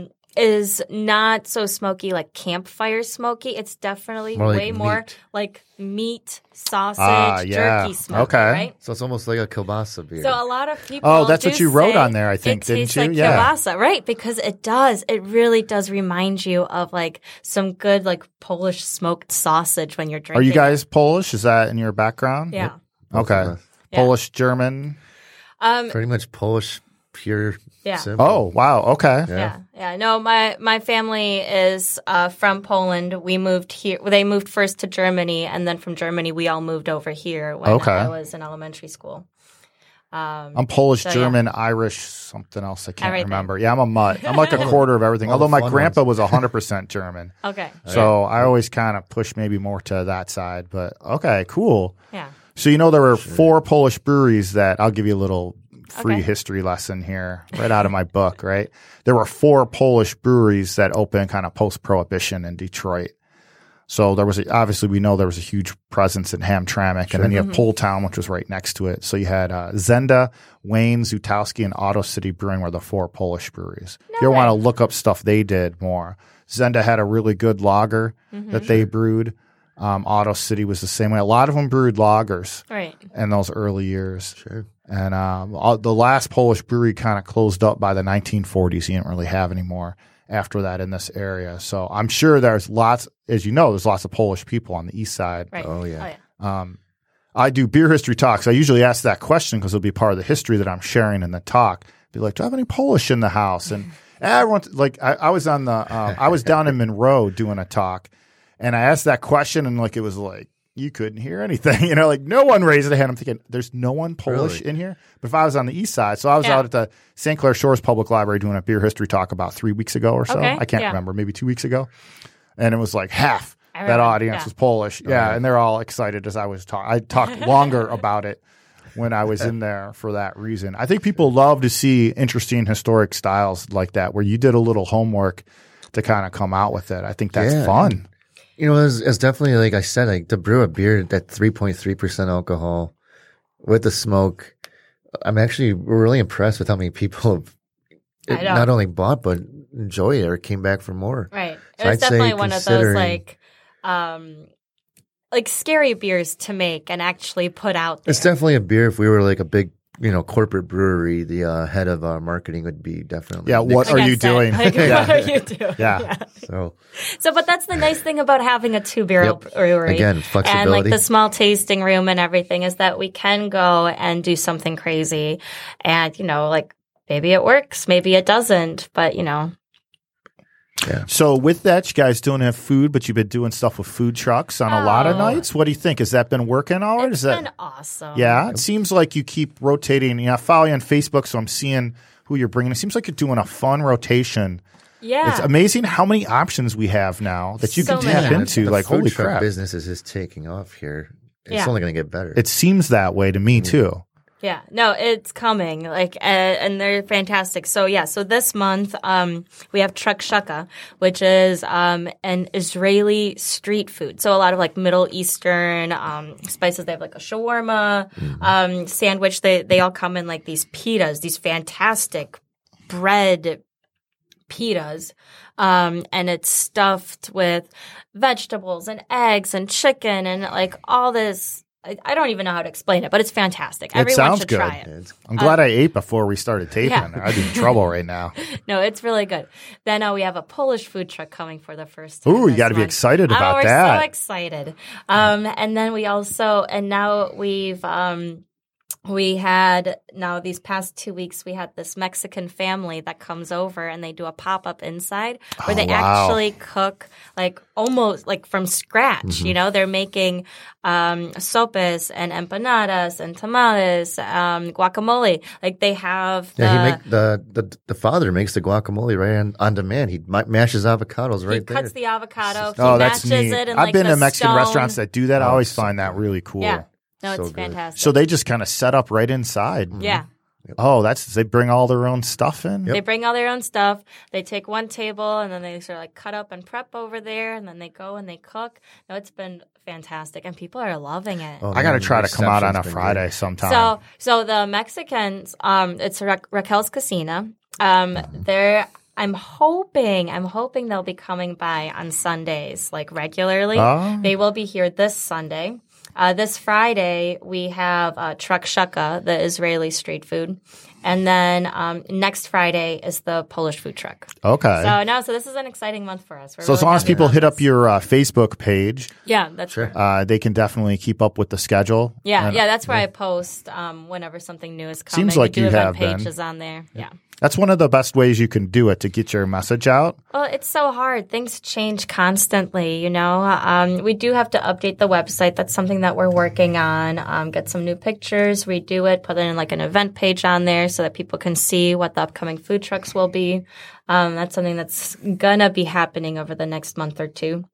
C: is not so smoky like campfire smoky. It's definitely
D: More like
C: way more
D: meat.
C: like meat, sausage,
B: yeah.
C: jerky smoky,
B: Okay.
C: right?
D: So it's almost like a kielbasa beer.
C: So a lot of people
B: Oh, that's
C: do
B: what you wrote
C: say
B: on there, I think,
C: it
B: didn't
C: tastes
B: you?
C: like
B: Yeah.
C: kielbasa, right? Because it does. It really does remind you of like some good like Polish smoked sausage when you're drinking.
B: Are you
C: it.
B: guys Polish? Is that in your background?
C: Yeah.
B: Okay.
D: Yeah.
B: Polish, German.
D: Pretty much Polish, pure,
C: Yeah.
D: simple.
B: Oh, wow. Okay.
C: Yeah. No, my family is from Poland. We moved here. They moved first to Germany, and then from Germany, we all moved over here when
B: Okay.
C: I was in elementary school.
B: I'm Polish,
C: So, yeah.
B: German, Irish, something else I can't
C: Everything.
B: remember. Yeah, I'm a mutt. I'm like a quarter of everything.
D: All the
B: Although my
D: fun
B: grandpa was 100% German.
C: Okay.
B: So I always kind of push maybe more to that side. But okay, cool.
C: Yeah.
B: So you know there were 4 Polish breweries that I'll give you a little free
C: Okay.
B: history lesson here, right out of my book, right? There were 4 Polish breweries that opened kind of post-prohibition in Detroit. So there was obviously we know there was a huge presence in Hamtramck, and then you have Poletown, which was right next to it. So you had Zenda, Wayne, Zutowski, and Auto City Brewing were the 4 Polish breweries. If you ever want to look up stuff they did more, Zenda had a really good lager that they brewed. Auto City was the same way. A lot of them brewed lagers
C: Right.
B: in those early years.
D: Sure.
B: And the last Polish brewery kind of closed up by the 1940s. You didn't really have any more after that in this area. So I'm sure there's lots, as you know, there's lots of Polish people on the east side.
C: Right.
D: Oh, yeah.
B: I do beer history talks. I usually ask that question because it'll be part of the history that I'm sharing in the talk. Be like, do I have any Polish in the house? And everyone, like, I was on the, I was down in Monroe doing a talk, and I asked that question, and like it was like you couldn't hear anything. You know, like no one raised a hand. I'm thinking, there's no one Polish
D: Really?
B: in here. But if I was on the east side, so I was out at the St. Clair Shores Public Library doing a beer history talk about 3 weeks ago or so.
C: Okay,
B: I can't
C: yeah.
B: remember, maybe 2 weeks ago. And it was like half
C: I
B: that
C: remember,
B: audience
C: yeah.
B: was Polish. Yeah, and they're all excited as I was talking. I talked longer about it when I was in there for that reason. I think people love to see interesting historic styles like that, where you did a little homework to kind of come out with it. I think that's
D: Yeah.
B: fun.
D: You know, it's definitely, like I said, like to brew a beer at 3.3% alcohol with the smoke. I'm actually really impressed with how many people have
C: I know.
D: not only bought but enjoy it or came back for more.
C: Right.
D: So
C: It was
D: I'd say
C: definitely one of those
D: considering-
C: like scary beers to make and actually put out there.
D: It's definitely a beer. If we were like a big, corporate brewery, the head of marketing would be definitely.
B: Yeah, what are you
C: Against it.
B: doing?
C: Like,
B: Yeah.
C: What are you doing?
B: Yeah.
D: So
C: So, but that's the nice thing about having a 2-barrel brewery.
D: Again,
C: And like
D: flexibility.
C: the small tasting room and everything is that we can go and do something crazy. And, like maybe it works, maybe it doesn't, but
B: So with that, you guys don't have food, but you've been doing stuff with food trucks on a lot of
C: Oh.
B: nights. What do you think? Has that been working all right?
C: it's
B: Is that
C: been awesome.
B: Yeah, it seems like you keep rotating. I follow you on Facebook, so I'm seeing who you're bringing. It seems like you're doing a fun rotation.
C: Yeah.
B: It's amazing how many options we have now that you
C: So
B: can
C: many
B: tap into.
D: the
B: Like,
D: food
B: holy
D: truck
B: crap.
D: business is just taking off here. It's
C: Yeah.
D: only going to get better.
B: It seems that way to me, too.
C: Yeah, no, it's coming. Like, and they're fantastic. So so this month, we have Truck Shaka, which is an Israeli street food. So a lot of like Middle Eastern spices. They have like a shawarma sandwich. They all come in like these pitas, these fantastic bread pitas. And it's stuffed with vegetables and eggs and chicken and like all this. I don't even know how to explain it, but it's fantastic. Everyone
B: sounds
C: should
B: good.
C: try it.
D: It's-
B: I'm glad I ate before we started taping.
C: Yeah.
B: I'd be in trouble right now.
C: No, it's really good. Then we have a Polish food truck coming for the first time.
B: Ooh, you
C: this
B: got to be
C: month.
B: excited about
C: we're
B: that.
C: so excited. And then we also, and now we had now these past 2 weeks, we had this Mexican family that comes over and they do a pop-up inside where they
B: wow.
C: actually cook like almost like from scratch.
B: Mm-hmm.
C: They're making sopes and empanadas and tamales, guacamole. Like they have
D: Yeah, he make the father makes the guacamole right on demand. He mashes avocados right
C: he
D: there.
C: cuts the avocado.
B: Oh,
C: he
B: that's
C: matches
B: neat.
C: it in
B: I've
C: like
B: been
C: the
B: to Mexican
C: stone.
B: restaurants that do that. I always
D: so
B: find that really cool.
C: Yeah. No,
D: So
C: it's
D: good.
C: fantastic.
B: So they just kind of set up right inside.
C: yeah.
B: Oh, they bring all their own stuff in?
C: They bring all their own stuff. They take one table and then they sort of like cut up and prep over there and then they go and they cook. No, it's been fantastic and people are loving it.
D: Oh,
B: I got to
D: man,
B: try to come out on a
D: reception's been
B: Friday
D: good.
B: sometime.
C: So the Mexicans, it's Raquel's Casina. I'm hoping they'll be coming by on Sundays, like regularly.
B: Oh.
C: They will be here this Sunday. This Friday, we have Truck Shaka, the Israeli street food. And then next Friday is the Polish food truck.
B: Okay.
C: So this is an exciting month for us. We're
B: So as
C: really
B: long as
C: happy
B: people
C: about
B: hit up
C: this.
B: your Facebook page,
C: Yeah, that's
D: Sure.
C: right.
B: they can definitely keep up with the schedule.
C: Yeah,
B: And
C: that's where I post whenever something new is coming.
B: Seems like
C: we do
B: you
C: event
B: have been.
C: pages on there. Yeah.
B: That's one of the best ways you can do it to get your message out.
C: Well, it's so hard. Things change constantly, We do have to update the website. That's something that we're working on. Get some new pictures, redo it, put in like an event page on there so that people can see what the upcoming food trucks will be. That's something that's gonna be happening over the next month or two.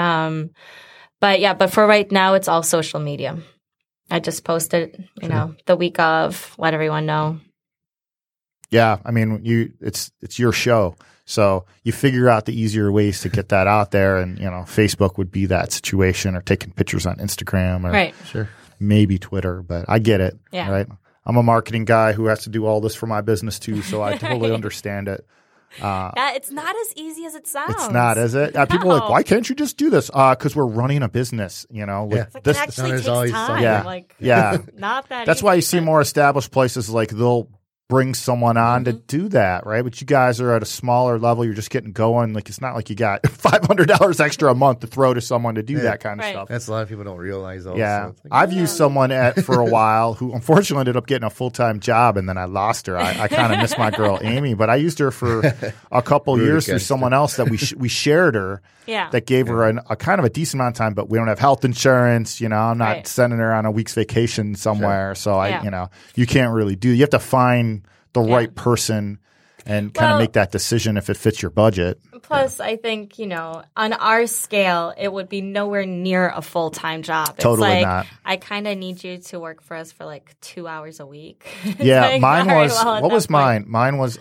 C: But for right now, it's all social media. I just posted, the week of, let everyone know.
B: Yeah, I mean, it's your show, so you figure out the easier ways to get that out there, and Facebook would be that situation, or taking pictures on Instagram, or
C: Right.
D: Sure.
B: maybe Twitter. But I get it.
C: Yeah.
B: Right. I'm a marketing guy who has to do all this for my business too, so I totally understand it.
C: Yeah, it's not as easy as it sounds.
B: It's not, is it? People are like,
C: No.
B: why can't you just do this? Because we're running a business, with
C: It's like,
B: this.
C: it actually
D: there's
C: takes
D: always
C: time.
D: something.
B: Yeah.
C: Like,
B: Yeah.
C: not that
B: That's
C: easy,
B: why you see
C: but-
B: more established places like they'll bring someone on to do that, right? But you guys are at a smaller level. You're just getting going. Like, it's not like you got $500 extra a month to throw to someone to do that kind of stuff.
D: That's a lot of people don't realize also.
B: Yeah. I've used someone for a while who unfortunately ended up getting a full-time job, and then I lost her. I kind of miss my girl, Amy, but I used her for a couple years through someone else that we shared her.
C: Yeah.
B: That gave her a kind of a decent amount of time, but we don't have health insurance. You know, I'm not sending her on a week's vacation somewhere. So you can't really do. You have to find the right person and kind of make that decision if it fits your budget.
C: Plus, I think, on our scale, it would be nowhere near a full-time job.
B: Totally
C: it's like,
B: not.
C: I kind of need you to work for us for like 2 hours a week.
B: Yeah,
C: like,
B: mine was,
C: well,
B: what was mine? Mine was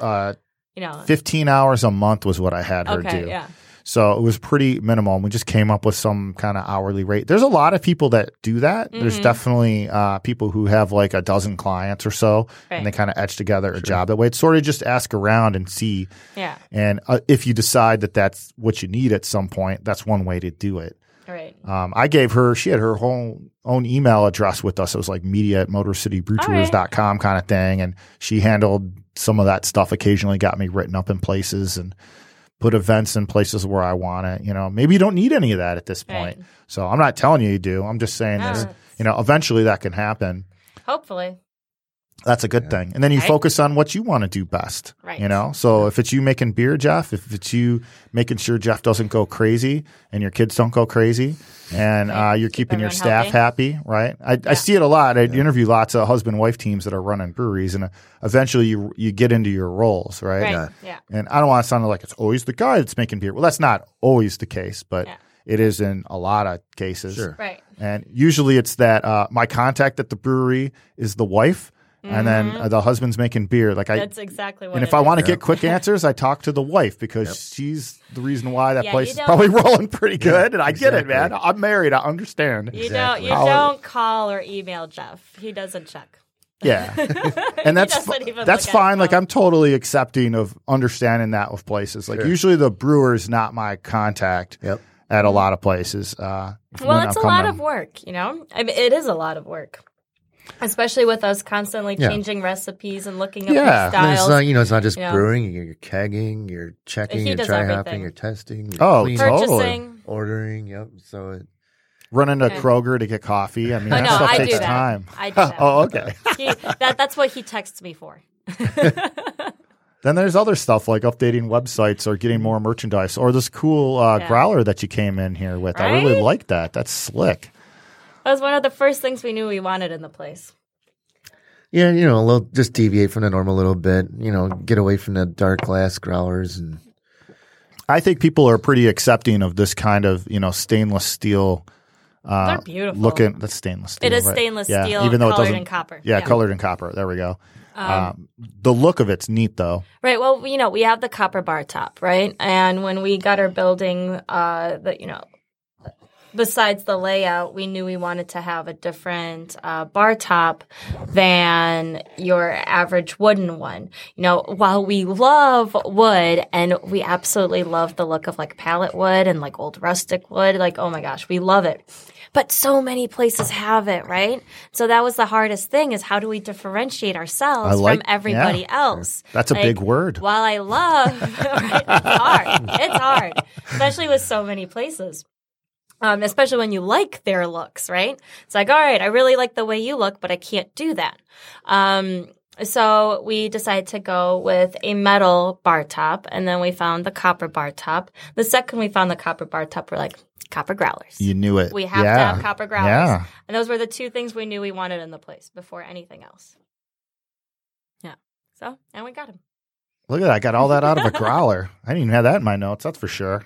B: 15 hours a month was what I had her do.
C: Yeah.
B: So it was pretty minimal. We just came up with some kind of hourly rate. There's a lot of people that do that. There's definitely people who have like a dozen clients or so, and they kind of etch together a job that way. It's sort of just ask around and see.
C: Yeah.
B: And if you decide that that's what you need at some point, that's one way to do it.
C: Right.
B: I gave her, she had her whole own email address with us. It was like media@motorcitybrewtours.com kind of thing. And she handled some of that stuff, occasionally got me written up in places and put events in places where I want it. Maybe you don't need any of that at this point. Right. So I'm not telling you do. I'm just saying this, eventually that can happen.
C: Hopefully.
B: That's a good thing. And then you focus on what you want to do best.
C: Right.
B: So if it's you making beer, Jeff, if it's you making sure Jeff doesn't go crazy and your kids don't go crazy and you're keeping your staff happy, right? I see it a lot. I interview lots of husband-wife teams that are running breweries, and eventually you get into your roles, right?
C: Yeah.
B: And I don't want to sound like it's always the guy that's making beer. Well, that's not always the case, but it is in a lot of cases.
D: Sure.
C: Right.
B: And usually it's that my contact at the brewery is the wife. And then the husband's making beer.
C: That's exactly what.
B: And if I want to get quick answers, I talk to the wife because she's the reason why that place is probably rolling pretty good. And I get it, man. I'm married. I understand.
C: You don't call or email Jeff. He doesn't check.
B: Yeah, and that's fine. Like, I'm totally accepting of understanding that with places. Like, usually the brewer's not my contact at a lot of places.
C: Well, it's a lot of work. I mean, it is a lot of work. Especially with us constantly changing recipes and looking up new styles.
D: It's not just brewing. You're kegging, you're checking, you're dry hopping, you're testing, you're cleaning,
C: purchasing,
D: ordering. Yep. So
B: running to Kroger to get coffee. I mean, that stuff takes time.
C: I do that.
B: Oh, okay.
C: That's what he texts me for.
B: Then there's other stuff like updating websites or getting more merchandise, or this cool growler that you came in here with. Right? I really like that. That's slick.
C: That was one of the first things we knew we wanted in the place.
D: Yeah, just deviate from the norm a little bit. Get away from the dark glass growlers. And
B: I think people are pretty accepting of this kind of stainless steel.
C: They're beautiful.
B: That's stainless steel.
C: It is stainless steel, even though colored in copper.
B: Yeah, colored in copper. There we go. The look of it's neat, though.
C: Right. Well, we have the copper bar top, right? And when we got our building, besides the layout, we knew we wanted to have a different bar top than your average wooden one. While we love wood and we absolutely love the look of like pallet wood and like old rustic wood, like, oh my gosh, we love it. But so many places have it, right? So that was the hardest thing, is how do we differentiate ourselves from everybody else?
B: That's a big word.
C: While I love, right, it's hard, especially with so many places. Especially when you like their looks, right? It's like, all right, I really like the way you look, but I can't do that. So we decided to go with a metal bar top, and then we found the copper bar top. The second we found the copper bar top, we're like, copper growlers.
B: You knew it.
C: We have to have copper growlers. Yeah. And those were the two things we knew we wanted in the place before anything else. Yeah. So, and we got them.
B: Look at that. I got all that out of a growler. I didn't even have that in my notes, that's for sure.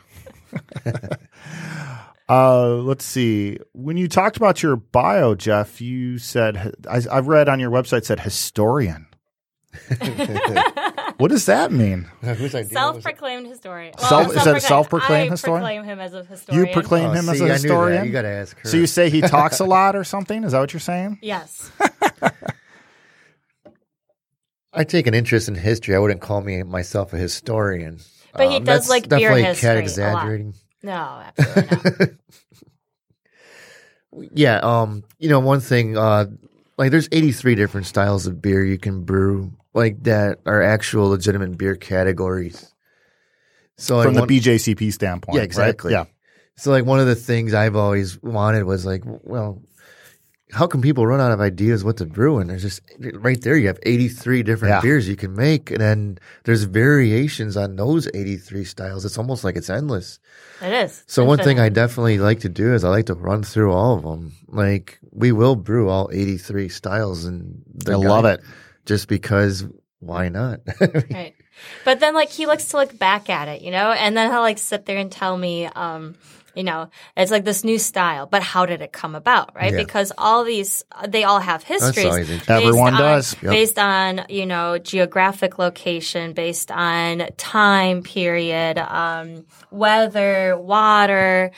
B: Let's see. When you talked about your bio, Jeff, you said, I've read on your website, said historian. What does that mean?
C: Self-proclaimed historian.
B: Is that a self-proclaimed historian?
C: I proclaim him as a historian.
B: You proclaim him as a historian?
D: You got to ask her.
B: So you say he talks a lot or something? Is that what you're saying?
C: Yes.
D: I take an interest in history. I wouldn't call myself a historian.
C: But he does like beer history.
D: Definitely cat exaggerating.
C: No, absolutely not.
D: Yeah, one thing, there's 83 different styles of beer you can brew like that are actual legitimate beer categories. So
B: From
D: like
B: the BJCP standpoint.
D: Yeah, exactly.
B: Right? Yeah.
D: So like one of the things I've always wanted was like, well, how can people run out of ideas what to brew? And there's just right there, you have 83 different beers you can make. And then there's variations on those 83 styles. It's almost like it's endless.
C: It is.
D: So one thing I definitely like to do is I like to run through all of them. Like we will brew all 83 styles, and
B: I love it.
D: Just because why not?
C: Right. But then like he likes to look back at it, and then he'll like sit there and tell me, it's like this new style, but how did it come about, right?
D: Yeah.
C: Because all these, they all have histories.
B: Everyone does.
C: Based on, geographic location, based on time period, weather, water,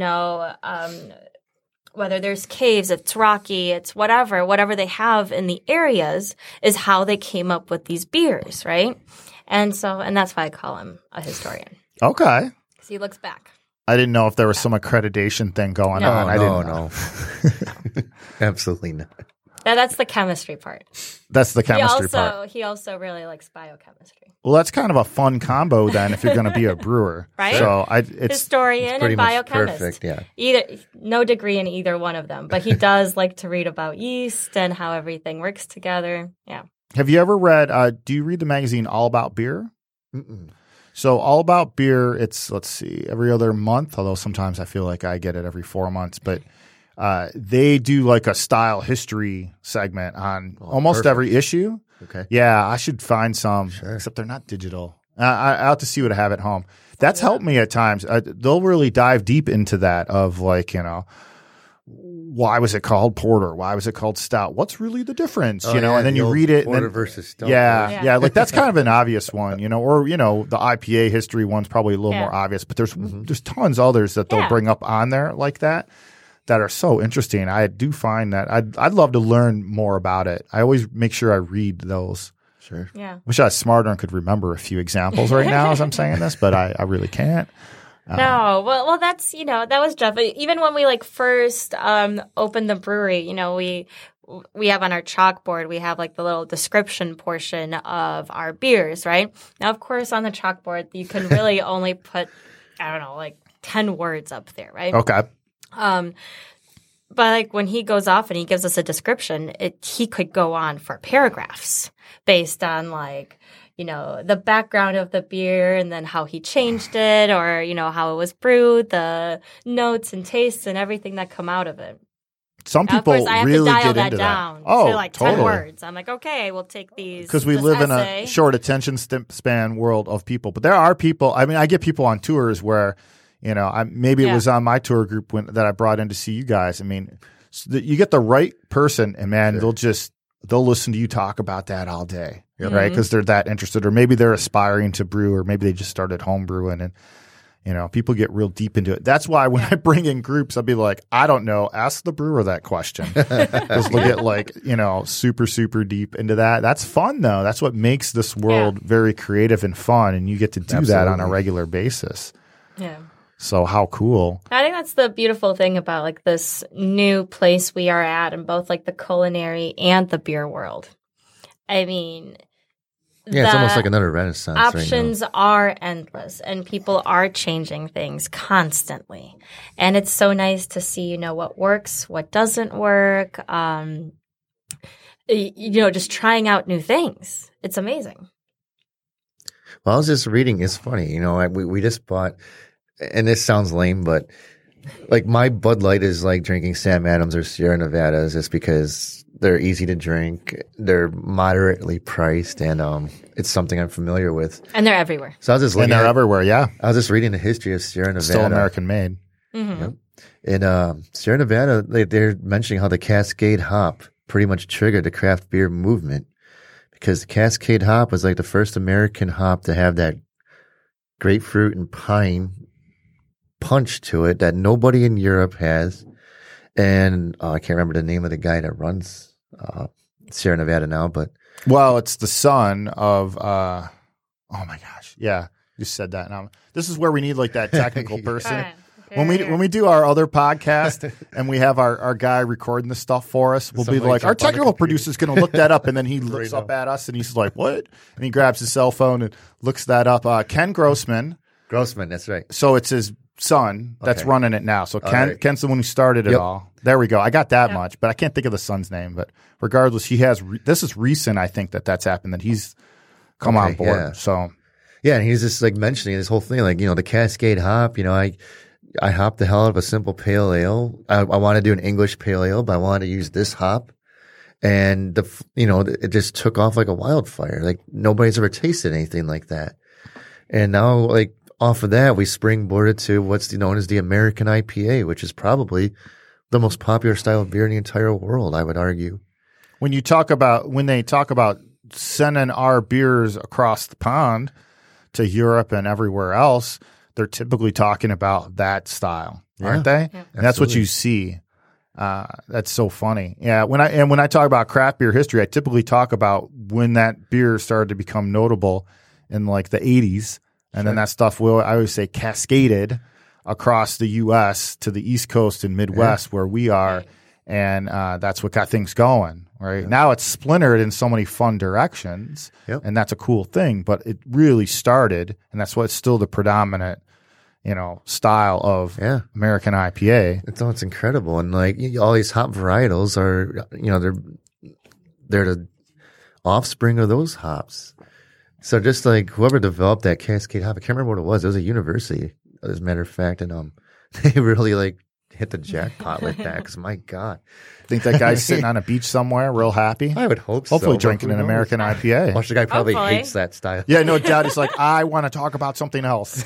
C: whether there's caves, it's rocky, it's whatever they have in the areas is how they came up with these beers, right? And that's why I call him a historian.
B: Okay.
C: Because he looks back.
B: I didn't know if there was some accreditation thing going on.
D: No. Absolutely not.
C: That's the chemistry part.
B: That's the chemistry part.
C: He also really likes biochemistry.
B: Well, that's kind of a fun combo then if you're going to be a brewer.
C: Right?
B: So it's
C: historian and biochemist.
D: Perfect, yeah.
C: No degree in either one of them, but he does like to read about yeast and how everything works together. Yeah.
B: Have you ever read, do you read the magazine All About Beer?
D: Mm-mm.
B: So All About Beer, it's, let's see, every other month, although sometimes I feel like I get it every 4 months, but they do like a style history segment on almost every issue.
D: Okay.
B: Yeah, I should find some,
D: Sure.
B: except they're not digital. I have to see what I have at home. That's helped me at times. They'll really dive deep into that of like, why was it called porter? Why was it called stout? What's really the difference? And then you read it.
D: Porter
B: and then,
D: versus stout.
B: Yeah. Like that's kind of an obvious one, or, the IPA history one's probably a little more obvious, but there's tons others that they'll bring up on there like that are so interesting. I do find that I'd love to learn more about it. I always make sure I read those.
D: Sure.
C: Yeah.
B: Wish I was smarter and could remember a few examples right now as I'm saying this, but I really can't.
C: No, well, that's that was Jeff. Even when we like first opened the brewery, we have on our chalkboard, we have like the little description portion of our beers, right? Now, of course, on the chalkboard, you can really only put like 10 words up there, right?
B: Okay.
C: But like when he goes off and he gives us a description, he could go on for paragraphs based on like, the background of the beer and then how he changed it or, how it was brewed, the notes and tastes and everything that come out of it.
B: Some
C: now,
B: people
C: of course, I have
B: really
C: to dial
B: get
C: that
B: into
C: down
B: that. Oh,
C: to like 10 words. I'm like, okay, we'll take these.
B: Because we live in a short attention span world of people. But there are people, I get people on tours where, maybe it was on my tour group that I brought in to see you guys. You get the right person and man, they'll listen to you talk about that all day, right? Because they're that interested, or maybe they're aspiring to brew, or maybe they just started home brewing, and people get real deep into it. That's why when I bring in groups, I'll be like, I don't know, ask the brewer that question, because we'll get like super super deep into that. That's fun though. That's what makes this world very creative and fun, and you get to do that on a regular basis.
C: Yeah.
B: So how cool.
C: I think that's the beautiful thing about like this new place we are at in both like the culinary and the beer world.
D: It's almost like another renaissance.
C: Options are endless and people are changing things constantly. And it's so nice to see, what works, what doesn't work, just trying out new things. It's amazing.
D: Well, I was just reading. It's funny, we just bought. And this sounds lame, but like my Bud Light is like drinking Sam Adams or Sierra Nevadas just because they're easy to drink, they're moderately priced, and it's something I'm familiar with.
C: And they're everywhere.
D: So I was just looking.
B: And they're everywhere, yeah.
D: I was just reading the history of Sierra Nevada.
B: Still American made.
C: Mm-hmm.
D: Yep. In Sierra Nevada, they're mentioning how the Cascade hop pretty much triggered the craft beer movement because the Cascade hop was like the first American hop to have that grapefruit and pine punch to it that nobody in Europe has. And I can't remember the name of the guy that runs Sierra Nevada now, but
B: well, it's the son of oh my gosh, yeah, you said that. Now this is where we need like that technical person. When we do our other podcast and we have our guy recording the stuff for us, we'll
D: Somebody
B: be like,
D: jump
B: our
D: on the
B: technical
D: computer.
B: producer's going to look that up, and then he looks up at us and he's like, "What?" And he grabs his cell phone and looks that up. Ken Grossman.
D: Grossman, that's right.
B: So it's his son that's
D: Okay.
B: running it now. So
D: right.
B: Ken's the one who started it
D: Yep.
B: all. There we go. I got that much, but I can't think of the son's name. But regardless, he has. This is recent. I think that's happened. That he's come on board.
D: yeah.
B: So
D: Yeah, and he's just like mentioning this whole thing, like, the Cascade hop, I hopped the hell out of a simple pale ale. I want to do an English pale ale, but I wanted to use this hop. And it just took off like a wildfire. Like nobody's ever tasted anything like that. And now, like off of that, we springboarded to what's known as the American IPA, which is probably the most popular style of beer in the entire world, I would argue.
B: when they talk about sending our beers across the pond to Europe and everywhere else, they're typically talking about that style, aren't they?
C: Yeah.
B: And that's what
D: Absolutely.
B: you see. That's so funny. Yeah. When I talk about craft beer history, I typically talk about when that beer started to become notable in like the 80s. And then that stuff I always say cascaded across the U.S. to the East Coast and Midwest where we are. And that's what got things going, right? Now it's splintered in so many fun directions,
D: Yep.
B: and that's a cool thing. But it really started, and that's what's still the predominant, style of American IPA.
D: It's incredible. And like all these hop varietals are, they're the offspring of those hops. So just like whoever developed that Cascade hop, I can't remember what it was. It was a university, as a matter of fact. And they really like hit the jackpot with that because my God.
B: Think that guy's sitting on a beach somewhere, real happy.
D: I would hope so.
B: Hopefully
D: but
B: drinking
D: who
B: an
D: knows?
B: American IPA.
D: Watch the guy probably
C: Hopefully.
D: hates that style.
B: Yeah, no doubt. He's like, I want to talk about something else.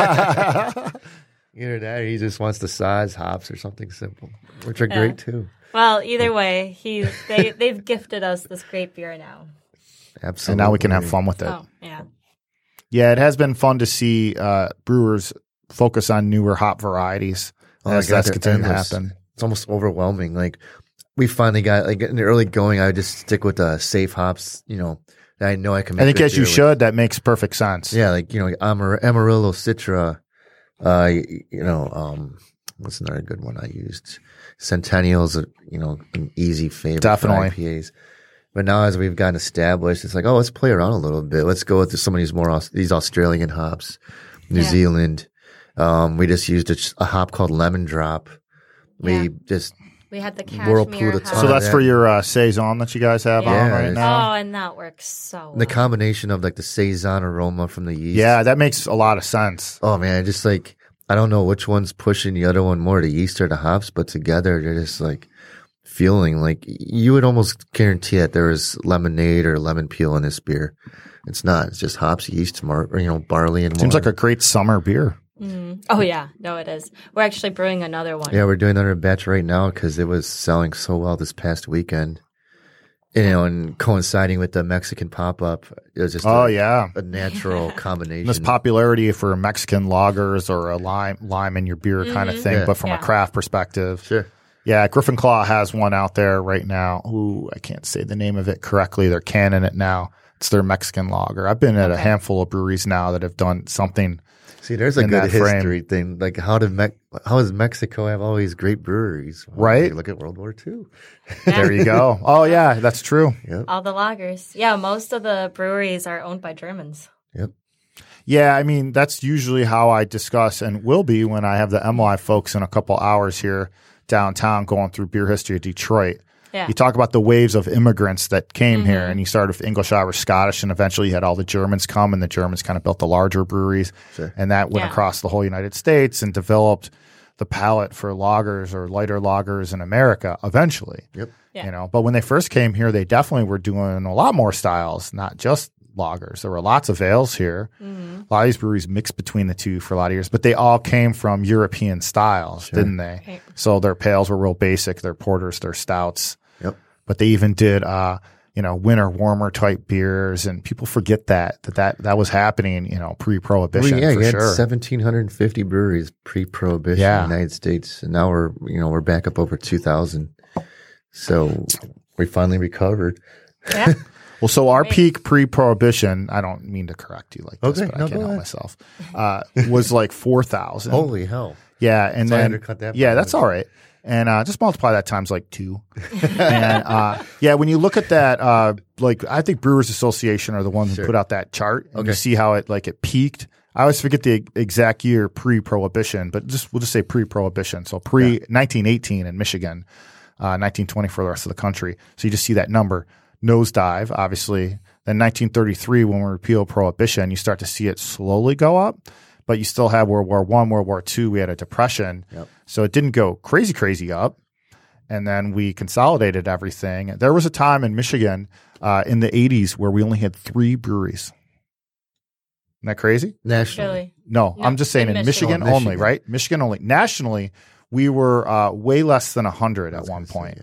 D: Either that or he just wants the size hops or something simple, which are great too.
C: Well, either way, they've gifted us this great beer now.
D: Absolutely.
B: And now we can have fun with it.
C: Oh, yeah.
B: Yeah, it has been fun to see brewers focus on newer hop varieties
D: Oh my
B: as
D: God,
B: that's
D: they're
B: continuing to
D: endless.
B: happen.
D: It's almost overwhelming. Like we finally got like in the early going, I would just stick with the safe hops, that I know I can make
B: I think
D: good
B: as you
D: beer with.
B: should, that makes perfect sense.
D: Yeah, like, Amarillo, Citra, what's another good one I used? Centennial's, an easy favorite
B: Definitely.
D: for IPAs. But now as we've gotten established, it's like, let's play around a little bit. Let's go with some of these Australian hops, New
C: Yeah.
D: Zealand. We just used a hop called Lemon Drop. We just
C: We had the
D: Whirlpool
C: cashmere
D: the
C: house.
D: ton
B: So
D: of
B: that's
D: that.
B: for your Saison that you guys have on
C: Yeah.
B: right now?
C: Oh, and that works so well.
D: the combination of like the Saison aroma from the yeast.
B: Yeah, that makes a lot of sense.
D: Oh man, I just like I don't know which one's pushing the other one more, the yeast or the hops, but together they're just like feeling like you would almost guarantee that there is lemonade or lemon peel in this beer. It's not. It's just hops, yeast, barley, and
B: Seems like
D: water.
B: a great summer beer.
C: Oh, yeah. No, it is. We're actually brewing another one.
D: Yeah, we're doing another batch right now because it was selling so well this past weekend. And coinciding with the Mexican pop up, it was just
B: yeah.
D: a natural combination.
B: This popularity for Mexican lagers or a lime in your beer kind of thing,
D: Yeah.
B: but from a
C: Yeah.
B: craft perspective.
D: Sure.
B: Yeah, Griffin Claw has one out there right now. Ooh, I can't say the name of it correctly. They're canning it now. It's their Mexican lager. I've been at a handful of breweries now that have done something.
D: See, there's a
B: in
D: good
B: that frame.
D: history thing. Like, how does Mexico have all these great breweries? Well,
B: Right.
D: you look at World War II.
B: There you go. Oh, yeah, that's true.
C: All the lagers. Yeah, most of the breweries are owned by Germans.
D: Yep.
B: Yeah, I mean, that's usually how I discuss and will be when I have the MLI folks in a couple hours here downtown going through beer history of Detroit.
C: Yeah.
B: You talk about the waves of immigrants that came here, and you started with English, Irish, Scottish, and eventually you had all the Germans come, and the Germans kind of built the larger breweries, and that went
C: Yeah.
B: across the whole United States and developed the palate for lagers or lighter lagers in America eventually.
D: Yep.
C: Yeah.
B: But when they first came here, they definitely were doing a lot more styles, not just lagers. There were lots of ales here. A lot of these breweries mixed between the two for a lot of years, but they all came from European styles, didn't they?
C: Right.
B: So their pales were real basic, their porters, their stouts.
D: Yep.
B: But they even did, winter warmer type beers, and people forget that was happening, pre-prohibition
D: Well, yeah,
B: for
D: you had
B: sure.
D: 1,750 breweries pre-prohibition
B: Yeah.
D: in the United States, and now we're back up over 2,000. So we finally recovered.
C: Yeah.
B: Well, so our peak pre-prohibition, I don't mean to correct you like this,
D: Okay,
B: but
D: no,
B: I can't
D: go
B: help
D: ahead.
B: myself, was like 4,000.
D: Holy hell!
B: Yeah, and
D: So I
B: then
D: undercut that
B: yeah,
D: by
B: that's
D: much.
B: all right. And just multiply that times like 2. And yeah, when you look at that, like I think Brewers Association are the ones who put out that chart, and you see how it peaked. I always forget the exact year pre-prohibition, but we'll just say pre-prohibition. So pre-1918 in Michigan, 1920 for the rest of the country. So you just see that number nosedive, obviously. Then 1933, when we repealed prohibition, you start to see it slowly go up. But you still have World War I, World War II. We had a depression.
D: Yep.
B: So it didn't go crazy up. And then we consolidated everything. There was a time in Michigan in the 80s where we only had 3 breweries. Isn't that crazy?
D: Nationally.
C: Really?
B: No, I'm just saying
C: in
B: in Michigan
D: Michigan.
B: only, right? Michigan only. Nationally, we were way less than 100 at one point.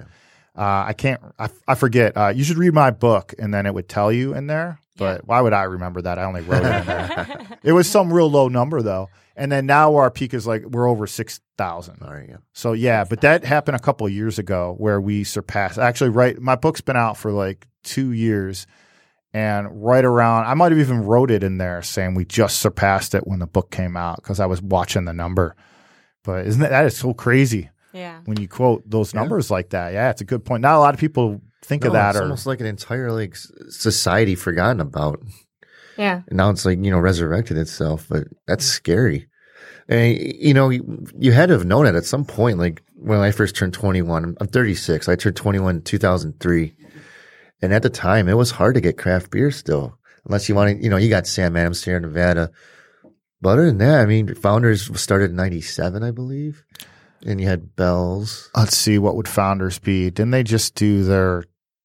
B: I forget. You should read my book, and then it would tell you in there. But why would I remember that? I only wrote it in there. It was some real low number, though. And then now our peak is like we're over 6,000.
D: All right, yeah.
B: So, yeah, but that happened a couple of years ago where we surpassed. Actually, my book's been out for like 2 years. And right around, I might have even wrote it in there saying we just surpassed it when the book came out because I was watching the number. But that is so crazy.
C: Yeah.
B: When you quote those numbers like that. Yeah, it's a good point. Not a lot of people think of that.
D: It's almost like an entire like society forgotten about.
C: Yeah.
D: And now it's like, resurrected itself, but that's scary. And, you had to have known it at some point. Like when I first turned 21, I'm 36. I turned 21 in 2003. And at the time, it was hard to get craft beer still, unless you wanted, you got Sam Adams, Sierra Nevada. But other than that, I mean, Founders started in 97, I believe. And you had Bell's.
B: Let's see, what would Founders be? Didn't they just do their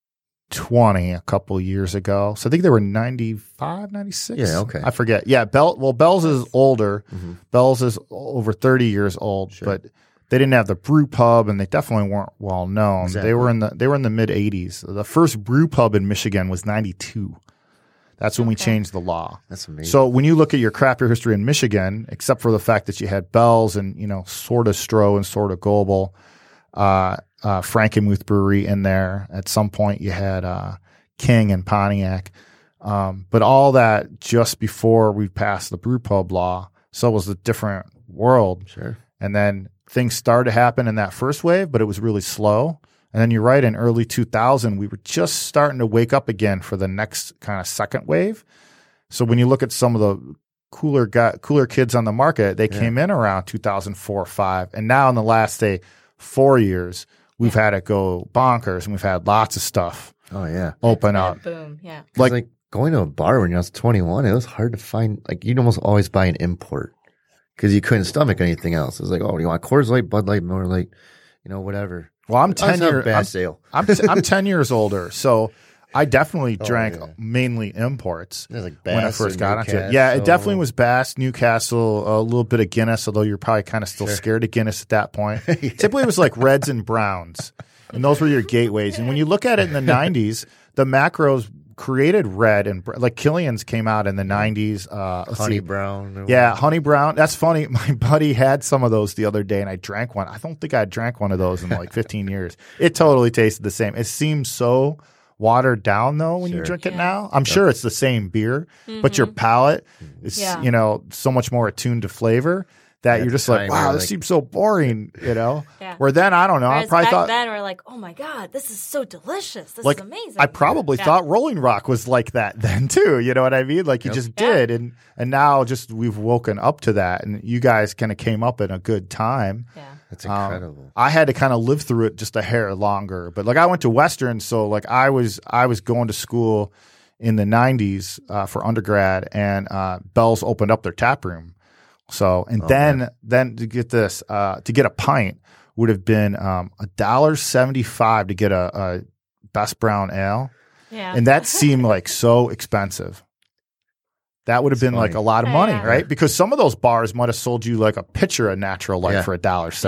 B: 20 a couple years ago? So I think they were 95, 96.
D: Yeah, okay.
B: I forget. Yeah, Bell's is older. Mm-hmm. Bell's is over 30 years old, but they didn't have the brew pub, and they definitely weren't well known.
D: Exactly.
B: They were in the mid 80s. The first brew pub in Michigan was 92. That's when we changed the law.
D: That's amazing.
B: So when you look at your craft beer history in Michigan, except for the fact that you had Bell's and sort of Stroh and sort of Goebel, Frankenmuth Brewery in there. At some point, you had King and Pontiac, but all that just before we passed the brew pub law. So it was a different world.
D: Sure.
B: And then things started to happen in that first wave, but it was really slow. And then you're right, in early 2000, we were just starting to wake up again for the next kind of second wave. So when you look at some of the cooler kids on the market, they came in around 2004 or 5. And now in the last, 4 years, we've had it go bonkers, and we've had lots of stuff open up.
C: Boom, yeah.
D: Like going to a bar when you're 21, it was hard to find. Like you'd almost always buy an import because you couldn't stomach anything else. It was like, oh, do you want Coors Light, Bud Light, Miller Lite, whatever.
B: Well, I'm 10 years.
D: Ale.
B: I'm 10 years older, so I definitely drank mainly imports
D: It was like
B: when I
D: Bass
B: first
D: or
B: got into it.
D: Newcastle.
B: Yeah, it definitely was Bass, Newcastle, a little bit of Guinness, although you're probably kind of still scared of Guinness at that point. Typically, it was like Reds and Browns, and those were your gateways. And when you look at it in the 90s, the macros created red, and like Killian's came out in the 90s.
D: Honey Brown.
B: Yeah, Honey Brown. That's funny. My buddy had some of those the other day, and I drank one. I don't think I drank one of those in like 15 years. It totally tasted the same. It seems so watered down, though, when you drink it now. I'm sure it's the same beer, but your palate is, so much more attuned to flavor that you're just like, wow, this seems so boring,
C: Yeah.
B: Where then, I don't know.
C: Whereas
B: I probably thought
C: then we're like, oh my God, this is so delicious. This
B: like,
C: is amazing.
B: I probably thought Rolling Rock was like that then too. You know what I mean? Like you just did. And now just we've woken up to that, and you guys kind of came up in a good time.
C: Yeah.
D: That's incredible.
B: I had to kind of live through it just a hair longer. But like I went to Western, so like I was going to school in the 90s for undergrad, and Bell's opened up their tap room. So then to get this to get a pint would have been $1.75 to get a Best Brown Ale.
C: Yeah.
B: And that seemed like so expensive. That would have been like a lot of money, right? Because some of those bars might have sold you like a pitcher of Natural Light for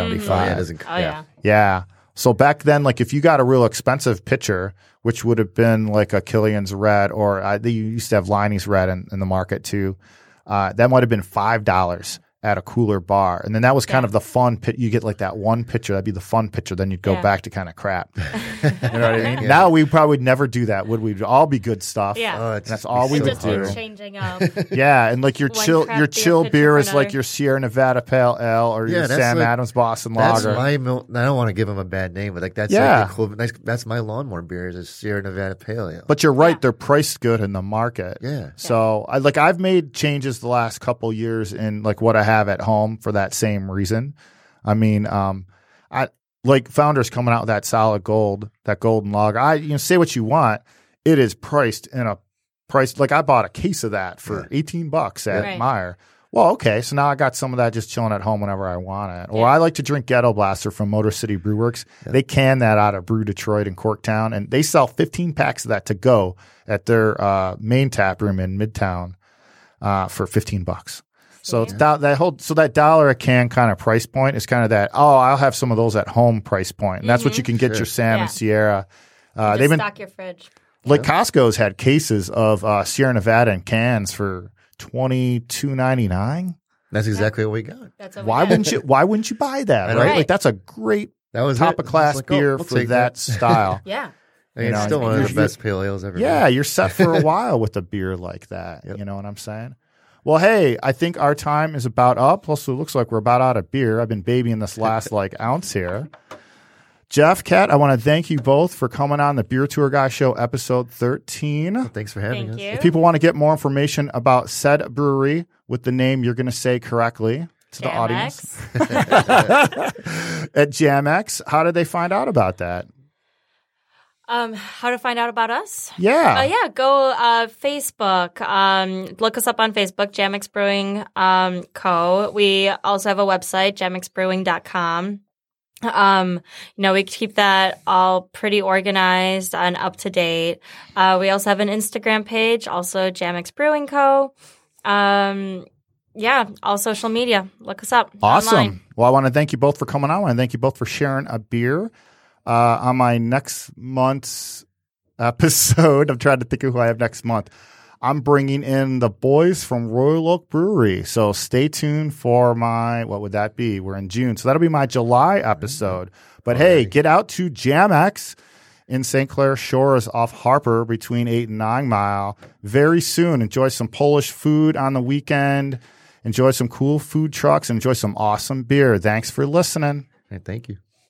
B: $1.75. Yeah. So back then, like if you got a real expensive pitcher, which would have been like a Killian's Red, or they used to have Liney's Red in the market too, that might have been $5. at a cooler bar. And then that was kind of the fun pit. You get like that one pitcher. That'd be the fun pitcher. Then you'd go back to kind of crap. You know what I mean?
D: Yeah.
B: Now we probably would never do that. Would we? It'd all be good stuff.
C: Yeah.
D: Oh,
B: That's all we would
C: Just
B: do.
C: like changing up.
B: Yeah, and like your
C: One
B: chill
C: craft
B: chill
C: beer
B: beer
C: pitcher
B: is
C: for
B: like
C: another.
B: your Sierra Nevada Pale Ale or your
D: Yeah, that's
B: Sam
D: like-
B: Adams Boston
D: That's
B: Lager.
D: I don't want to give them a bad name, but like that's
B: Yeah.
D: like the equivalent. That's my lawnmower beer is a Sierra Nevada Pale Ale.
B: But you're right;
C: Yeah.
B: they're priced good in the market.
D: Yeah.
B: So I've made changes the last couple years in like what I have at home for that same reason. I mean, I like Founders coming out with that solid gold, that golden lager. Say what you want, it is priced in a price like I bought a case of that for $18 at
C: Right.
B: Meijer. Well, okay, so now I got some of that just chilling at home whenever I want it. Or
C: Yeah.
B: I like to drink Ghetto Blaster from Motor City Brew Works. They can that out of Brew Detroit and Corktown, and they sell 15 packs of that to go at their main tap room in Midtown for $15. So it's that $1 a can kind of price point is kind of that. Oh, I'll have some of those at home price point, and that's what you can get your Sam
C: Yeah.
B: and Sierra.
C: Just
B: They've been
C: stock your fridge.
B: like Costco's had cases of Sierra Nevada in cans for $22.99.
D: That's exactly what we got.
C: That's what
B: Why
C: we got.
B: wouldn't you? Why wouldn't you buy that?
D: I
B: Right?
D: know.
B: Like that's a great
D: That was
B: top
D: it.
B: of class
D: It's like, oh,
B: beer
D: we'll
B: for
D: take
B: that style.
C: Yeah.
D: I mean,
B: You know,
D: it's still one of the
B: you're-
D: best pale ales ever.
B: Yeah,
D: made.
B: you're set for a while with a beer like that. You know what I'm saying? Well, hey, I think our time is about up. Plus, it looks like we're about out of beer. I've been babying this last ounce here. Jeff, Kat, I want to thank you both for coming on the Beer Tour Guy Show, episode 13.
D: Thanks for having
C: Thank
D: us.
C: you.
B: If people want to get more information about said brewery with the name you're going to say correctly to the audience at Jamex, how did they find out about that?
C: How to find out about us?
B: Yeah.
C: Go Facebook. Look us up on Facebook, Jamex Brewing Co. We also have a website, jamexbrewing.com. We keep that all pretty organized and up to date. We also have an Instagram page, also Jamex Brewing Co. All social media. Look us up.
B: Awesome.
C: Online.
B: Well, I want to thank you both for coming on. I want to thank you both for sharing a beer. On my next month's episode, I'm trying to think of who I have next month. I'm bringing in the boys from Royal Oak Brewery. So stay tuned for what would that be? We're in June. So that'll be my July episode. But hey, get out to Jamex in St. Clair Shores off Harper between 8 and 9 Mile very soon. Enjoy some Polish food on the weekend. Enjoy some cool food trucks. Enjoy some awesome beer. Thanks for listening.
D: Hey, thank you.